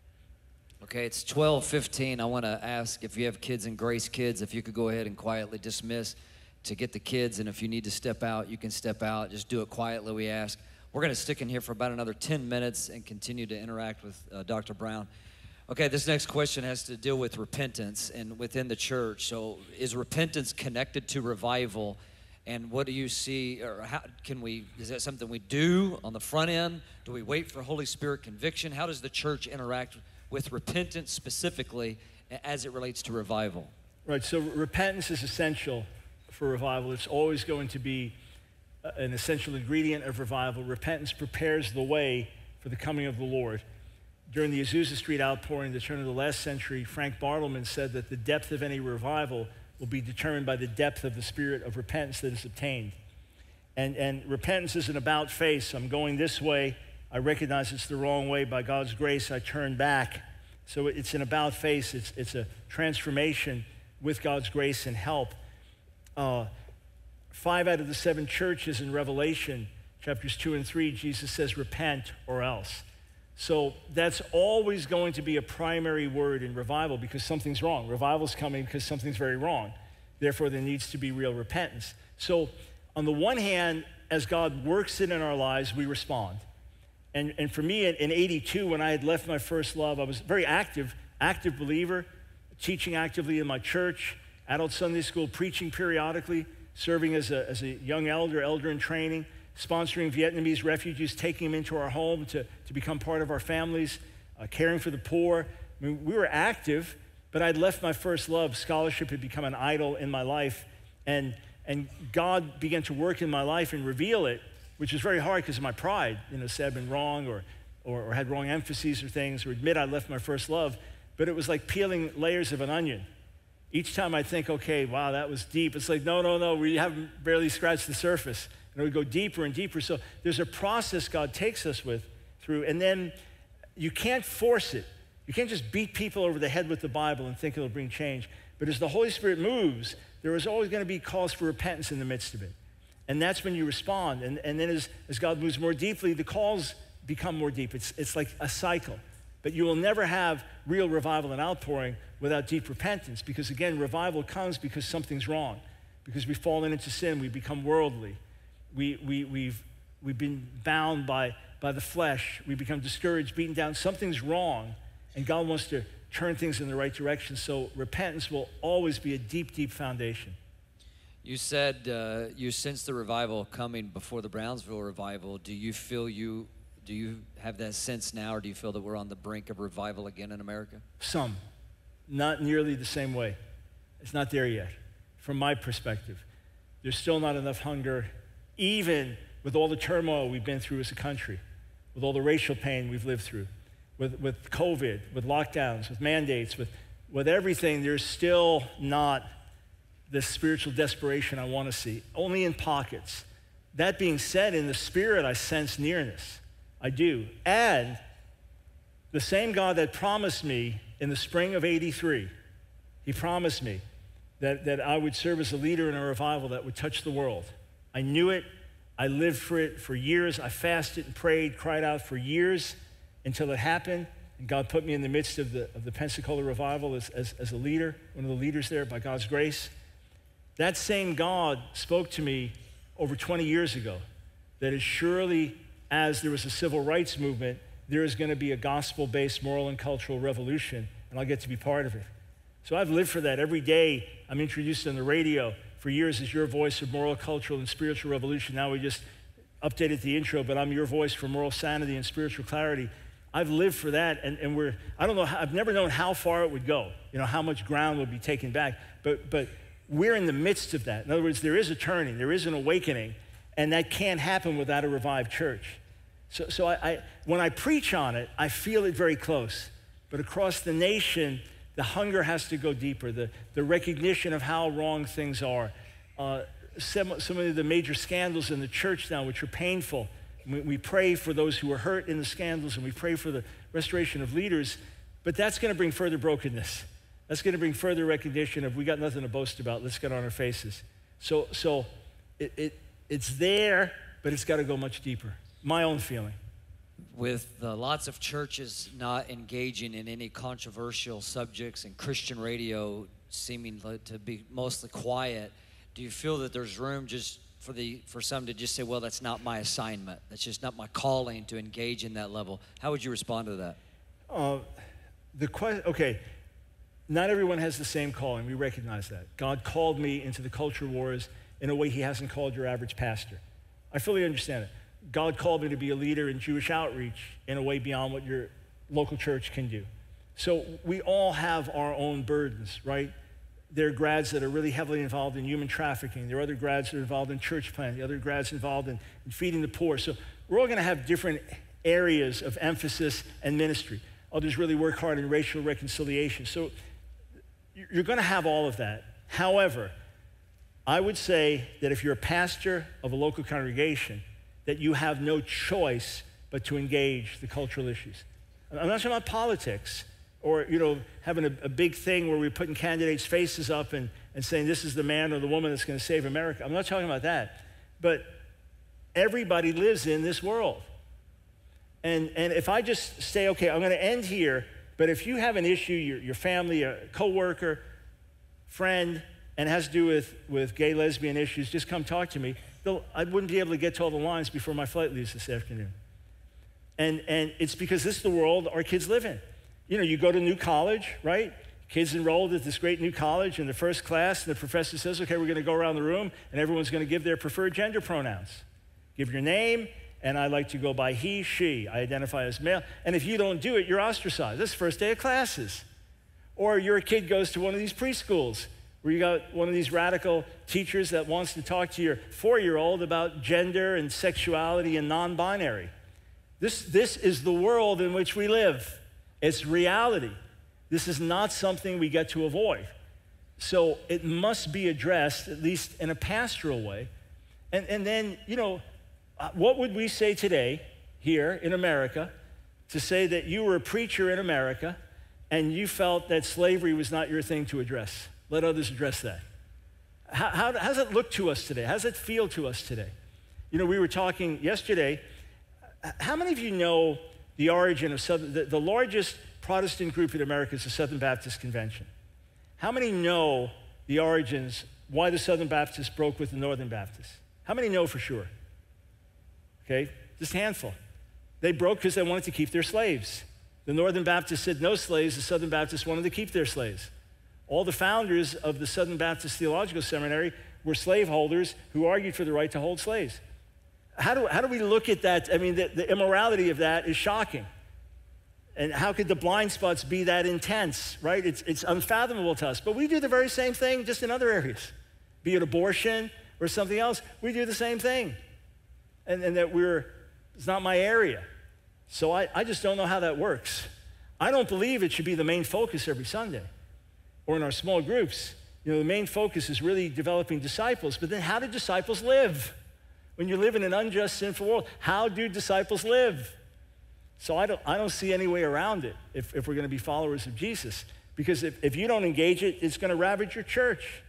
Okay, it's 12:15. I want to ask if you have kids and Grace Kids, if you could go ahead and quietly dismiss to get the kids, and if you need to step out, you can step out. Just do it quietly, we ask. We're going to stick in here for about another 10 minutes and continue to interact with Dr. Brown. Okay, this next question has to deal with repentance and within the church. So is repentance connected to revival? And what do you see, or how can we, is that something we do on the front end? Do we wait for Holy Spirit conviction? How does the church interact with repentance specifically as it relates to revival? Right, so repentance is essential for revival. It's always going to be an essential ingredient of revival. Repentance prepares the way for the coming of the Lord. During the Azusa Street outpouring, the turn of the last century, Frank Bartleman said that the depth of any revival will be determined by the depth of the spirit of repentance that is obtained. And repentance is an about face. I'm going this way. I recognize it's the wrong way. By God's grace, I turn back. So it's an about face. It's a transformation with God's grace and help. 5 out of the 7 churches in Revelation, chapters 2 and 3, Jesus says, repent or else. So that's always going to be a primary word in revival because something's wrong. Revival's coming because something's very wrong. Therefore, there needs to be real repentance. So on the one hand, as God works it in our lives, we respond. And for me, in 82, when I had left my first love, I was a very active believer, teaching actively in my church, adult Sunday school, preaching periodically, serving as a young elder in training, sponsoring Vietnamese refugees, taking them into our home to become part of our families, caring for the poor. I mean, we were active, but I'd left my first love. Scholarship had become an idol in my life, and God began to work in my life and reveal it, which was very hard because of my pride, say I'd been wrong or had wrong emphases or things, or admit I left my first love. But it was like peeling layers of an onion. Each time I think, okay, wow, that was deep. It's like, no, we haven't barely scratched the surface. And we go deeper and deeper. So there's a process God takes us through, and then you can't force it. You can't just beat people over the head with the Bible and think it'll bring change. But as the Holy Spirit moves, there is always going to be calls for repentance in the midst of it. And that's when you respond. And then as God moves more deeply, the calls become more deep. It's like a cycle. But you will never have real revival and outpouring without deep repentance, because again, revival comes because something's wrong, because we've fallen into sin, we become worldly. We've been bound by the flesh. We become discouraged, beaten down. Something's wrong, and God wants to turn things in the right direction. So repentance will always be a deep, deep foundation. You said you sense the revival coming before the Brownsville revival. Do you have that sense now, or do you feel that we're on the brink of revival again in America? Some, not nearly the same way. It's not there yet, from my perspective. There's still not enough hunger, even with all the turmoil we've been through as a country, with all the racial pain we've lived through, with COVID, with lockdowns, with mandates, with everything. There's still not the spiritual desperation I want to see, only in pockets. That being said, in the spirit, I sense nearness. I do. And the same God that promised me in the spring of '83, he promised me that I would serve as a leader in a revival that would touch the world. I knew it. I lived for it for years. I fasted and prayed, cried out for years until it happened. And God put me in the midst of the Pensacola revival as a leader, one of the leaders there by God's grace. That same God spoke to me over 20 years ago that as surely as there was a civil rights movement, there is going to be a gospel-based moral and cultural revolution, and I'll get to be part of it. So I've lived for that. Every day I'm introduced on the radio for years as your voice of moral, cultural, and spiritual revolution. Now we just updated the intro, but I'm your voice for moral sanity and spiritual clarity. I've lived for that, and I don't know, I've never known how far it would go, how much ground would be taken back, but we're in the midst of that. In other words, there is a turning, there is an awakening, and that can't happen without a revived church. So I when I preach on it, I feel it very close, but across the nation, the hunger has to go deeper, the recognition of how wrong things are. Some of the major scandals in the church now, which are painful, we pray for those who are hurt in the scandals, and we pray for the restoration of leaders, but that's going to bring further brokenness. That's going to bring further recognition of we got nothing to boast about. Let's get on our faces. So it's there, but it's got to go much deeper. My own feeling. With lots of churches not engaging in any controversial subjects and Christian radio seeming to be mostly quiet, do you feel that there's room just for some to just say, well, that's not my assignment. That's just not my calling to engage in that level? How would you respond to that? Okay. Not everyone has the same calling. We recognize that. God called me into the culture wars in a way he hasn't called your average pastor. I fully understand it. God called me to be a leader in Jewish outreach in a way beyond what your local church can do. So we all have our own burdens, right? There are grads that are really heavily involved in human trafficking. There are other grads that are involved in church planting, other grads involved in feeding the poor. So we're all going to have different areas of emphasis and ministry. Others really work hard in racial reconciliation. So you're going to have all of that. However, I would say that if you're a pastor of a local congregation, that you have no choice but to engage the cultural issues. I'm not talking about politics or, having a big thing where we're putting candidates' faces up and saying this is the man or the woman that's going to save America. I'm not talking about that. But everybody lives in this world. And if I just say, okay, I'm going to end here, but if you have an issue, your family, a coworker, friend, and it has to do with gay, lesbian issues, just come talk to me. I wouldn't be able to get to all the lines before my flight leaves this afternoon. And it's because this is the world our kids live in. You go to new college, right? Kids enrolled at this great new college in the first class, and the professor says, okay, we're going to go around the room, and everyone's going to give their preferred gender pronouns. Give your name, and I like to go by he, she. I identify as male. And if you don't do it, you're ostracized. That's the first day of classes. Or your kid goes to one of these preschools where you got one of these radical teachers that wants to talk to your 4-year-old about gender and sexuality and non-binary. This is the world in which we live. It's reality. This is not something we get to avoid. So it must be addressed, at least in a pastoral way. And then, what would we say today here in America to say that you were a preacher in America and you felt that slavery was not your thing to address? Let others address that. How does it look to us today? How does it feel to us today? We were talking yesterday. How many of you know the origin of the largest Protestant group in America is the Southern Baptist Convention? How many know the origins, why the Southern Baptists broke with the Northern Baptists? How many know for sure? Okay, just a handful. They broke because they wanted to keep their slaves. The Northern Baptists said no slaves. The Southern Baptists wanted to keep their slaves. All the founders of the Southern Baptist Theological Seminary were slaveholders who argued for the right to hold slaves. How do we look at that? I mean, the immorality of that is shocking. And how could the blind spots be that intense, right? It's unfathomable to us. But we do the very same thing just in other areas, be it abortion or something else. We do the same thing. And that it's not my area. So I just don't know how that works. I don't believe it should be the main focus every Sunday or in our small groups. The main focus is really developing disciples. But then how do disciples live? When you live in an unjust, sinful world, how do disciples live? So I don't see any way around it if we're going to be followers of Jesus. Because if you don't engage it, it's going to ravage your church.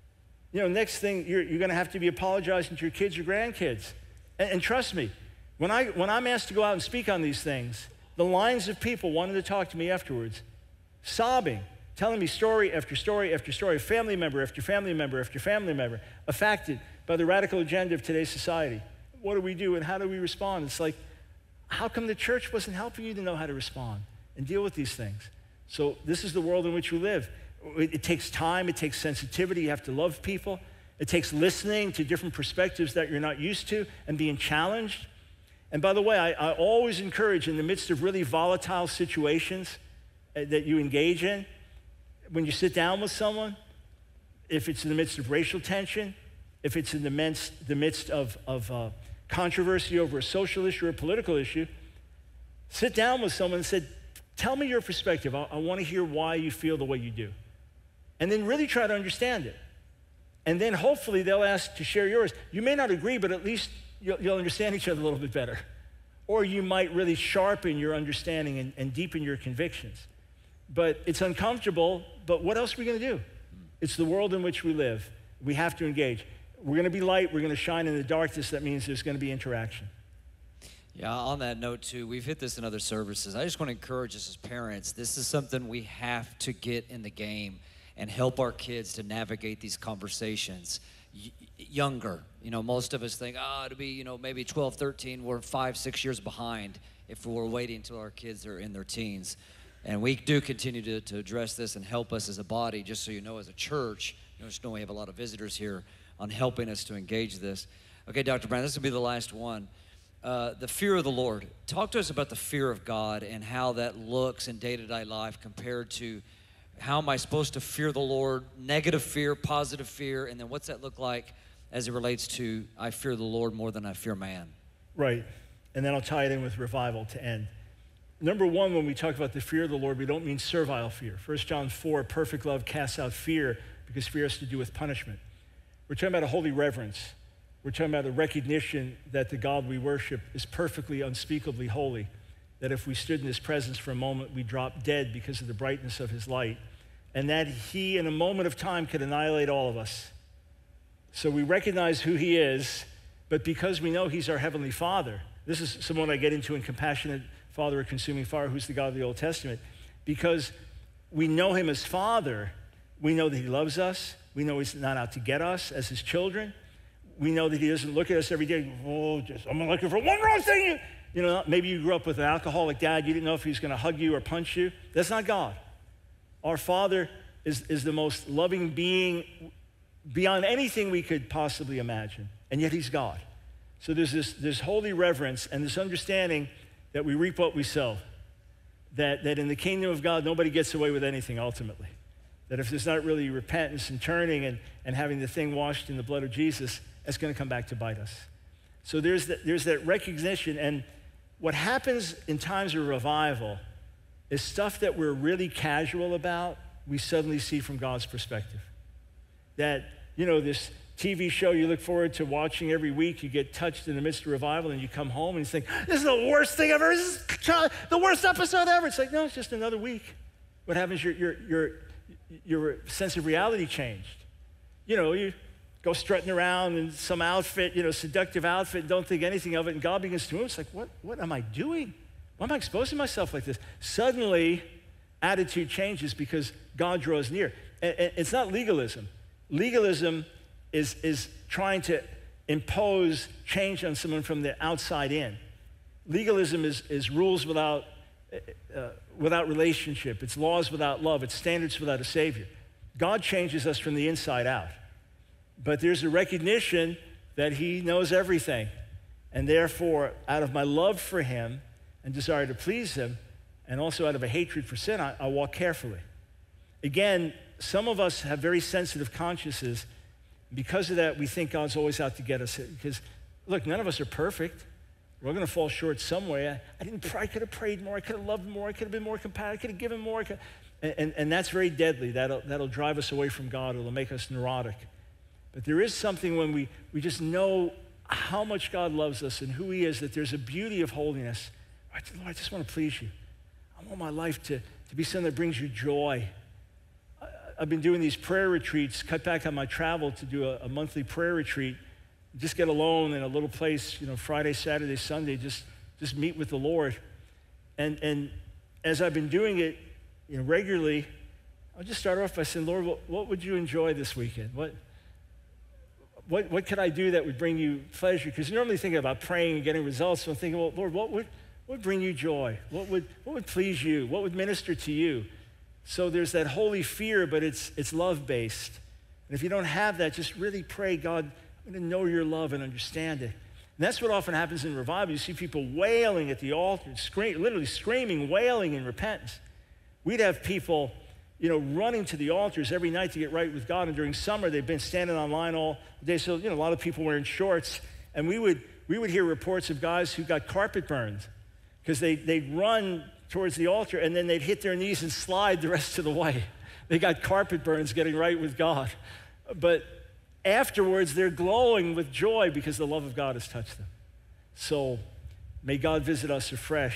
Next thing, you're going to have to be apologizing to your kids or grandkids. And trust me, when I'm asked to go out and speak on these things, the lines of people wanting to talk to me afterwards, sobbing, telling me story after story after story, family member after family member after family member, affected by the radical agenda of today's society. What do we do and how do we respond? It's like, how come the church wasn't helping you to know how to respond and deal with these things? So this is the world in which we live. It takes time, it takes sensitivity, you have to love people. It takes listening to different perspectives that you're not used to and being challenged. And by the way, I always encourage in the midst of really volatile situations that you engage in, when you sit down with someone, if it's in the midst of racial tension, if it's in the midst of controversy over a social issue or a political issue, sit down with someone and say, tell me your perspective. I want to hear why you feel the way you do. And then really try to understand it. And then hopefully they'll ask to share yours. You may not agree, but at least you'll understand each other a little bit better. Or you might really sharpen your understanding and deepen your convictions. But it's uncomfortable, but what else are we going to do? It's the world in which we live. We have to engage. We're going to be light. We're going to shine in the darkness. That means there's going to be interaction. Yeah, on that note, too, we've hit this in other services. I just want to encourage us as parents. This is something we have to get in the game and help our kids to navigate these conversations younger. Most of us think, it'll be, maybe 12, 13. We're 5, 6 years behind if we're waiting until our kids are in their teens. And we do continue to address this and help us as a body, just so you know, as a church. Just know we have a lot of visitors here. on helping us to engage this. Okay, Dr. Brown, this will be the last one. The fear of the Lord. Talk to us about the fear of God and how that looks in day-to-day life compared to how am I supposed to fear the Lord, negative fear, positive fear, and then what's that look like as it relates to I fear the Lord more than I fear man? Right, and then I'll tie it in with revival to end. Number one, when we talk about the fear of the Lord, we don't mean servile fear. 1 John 4, perfect love casts out fear because fear has to do with punishment. We're talking about a holy reverence. We're talking about a recognition that the God we worship is perfectly, unspeakably holy, that if we stood in his presence for a moment, we'd drop dead because of the brightness of his light, and that he, in a moment of time, could annihilate all of us. So we recognize who he is, but because we know he's our heavenly Father, this is someone I get into in Compassionate Father or Consuming Fire, who's the God of the Old Testament, because we know him as Father, we know that he loves us, we know he's not out to get us as his children, we know that he doesn't look at us every day, I'm looking for one wrong thing. You know, maybe you grew up with an alcoholic dad, you didn't know if he was gonna hug you or punch you. That's not God. Our Father is the most loving being beyond anything we could possibly imagine, and yet he's God. So there's this holy reverence and this understanding that we reap what we sow, that in the kingdom of God, nobody gets away with anything ultimately. That if there's not really repentance and turning and having the thing washed in the blood of Jesus, it's gonna come back to bite us. So there's that recognition, and what happens in times of revival is stuff that we're really casual about, we suddenly see from God's perspective. That, you know, this TV show you look forward to watching every week, you get touched in the midst of revival and you come home and you think, this is the worst thing ever, this is the worst episode ever. It's like, no, it's just another week. What happens, your sense of reality changed. You know, you go strutting around in some outfit, you know, seductive outfit, and don't think anything of it, and God begins to move. It's like, what am I doing? Why am I exposing myself like this? Suddenly, attitude changes because God draws near. And it's not legalism. Legalism is trying to impose change on someone from the outside in. Legalism is rules without relationship. It's laws without love. It's standards without a Savior. God changes us from the inside out. But there's a recognition that he knows everything. And therefore, out of my love for him and desire to please him, and also out of a hatred for sin, I walk carefully. Again, some of us have very sensitive consciences. Because of that, we think God's always out to get us. Because, look, none of us are perfect. We're going to fall short some way. I didn't pray. I could have prayed more. I could have loved more. I could have been more compassionate. I could have given more. And that's very deadly. That'll drive us away from God. It'll make us neurotic. But there is something when we just know how much God loves us and who he is, that there's a beauty of holiness. Lord, I just want to please you. I want my life to be something that brings you joy. I've been doing these prayer retreats, cut back on my travel to do a monthly prayer retreat. Just get alone in a little place, you know, Friday, Saturday, Sunday, just meet with the Lord. And as I've been doing it, you know, regularly, I'll just start off by saying, Lord, what would you enjoy this weekend? What could I do that would bring you pleasure? Because you're normally thinking about praying and getting results. So I'm thinking, well, Lord, what would bring you joy? What would please you? What would minister to you? So there's that holy fear, but it's love-based. And if you don't have that, just really pray, God, I'm going to know your love and understand it. And that's what often happens in revival. You see people wailing at the altar, literally screaming, wailing in repentance. We'd have people, you know, running to the altars every night to get right with God. And during summer, they've been standing on line all day. So, you know, a lot of people wearing shorts. And we would hear reports of guys who got carpet burned because they'd run towards the altar and then they'd hit their knees and slide the rest of the way. They got carpet burns getting right with God. But afterwards, they're glowing with joy because the love of God has touched them. So may God visit us afresh.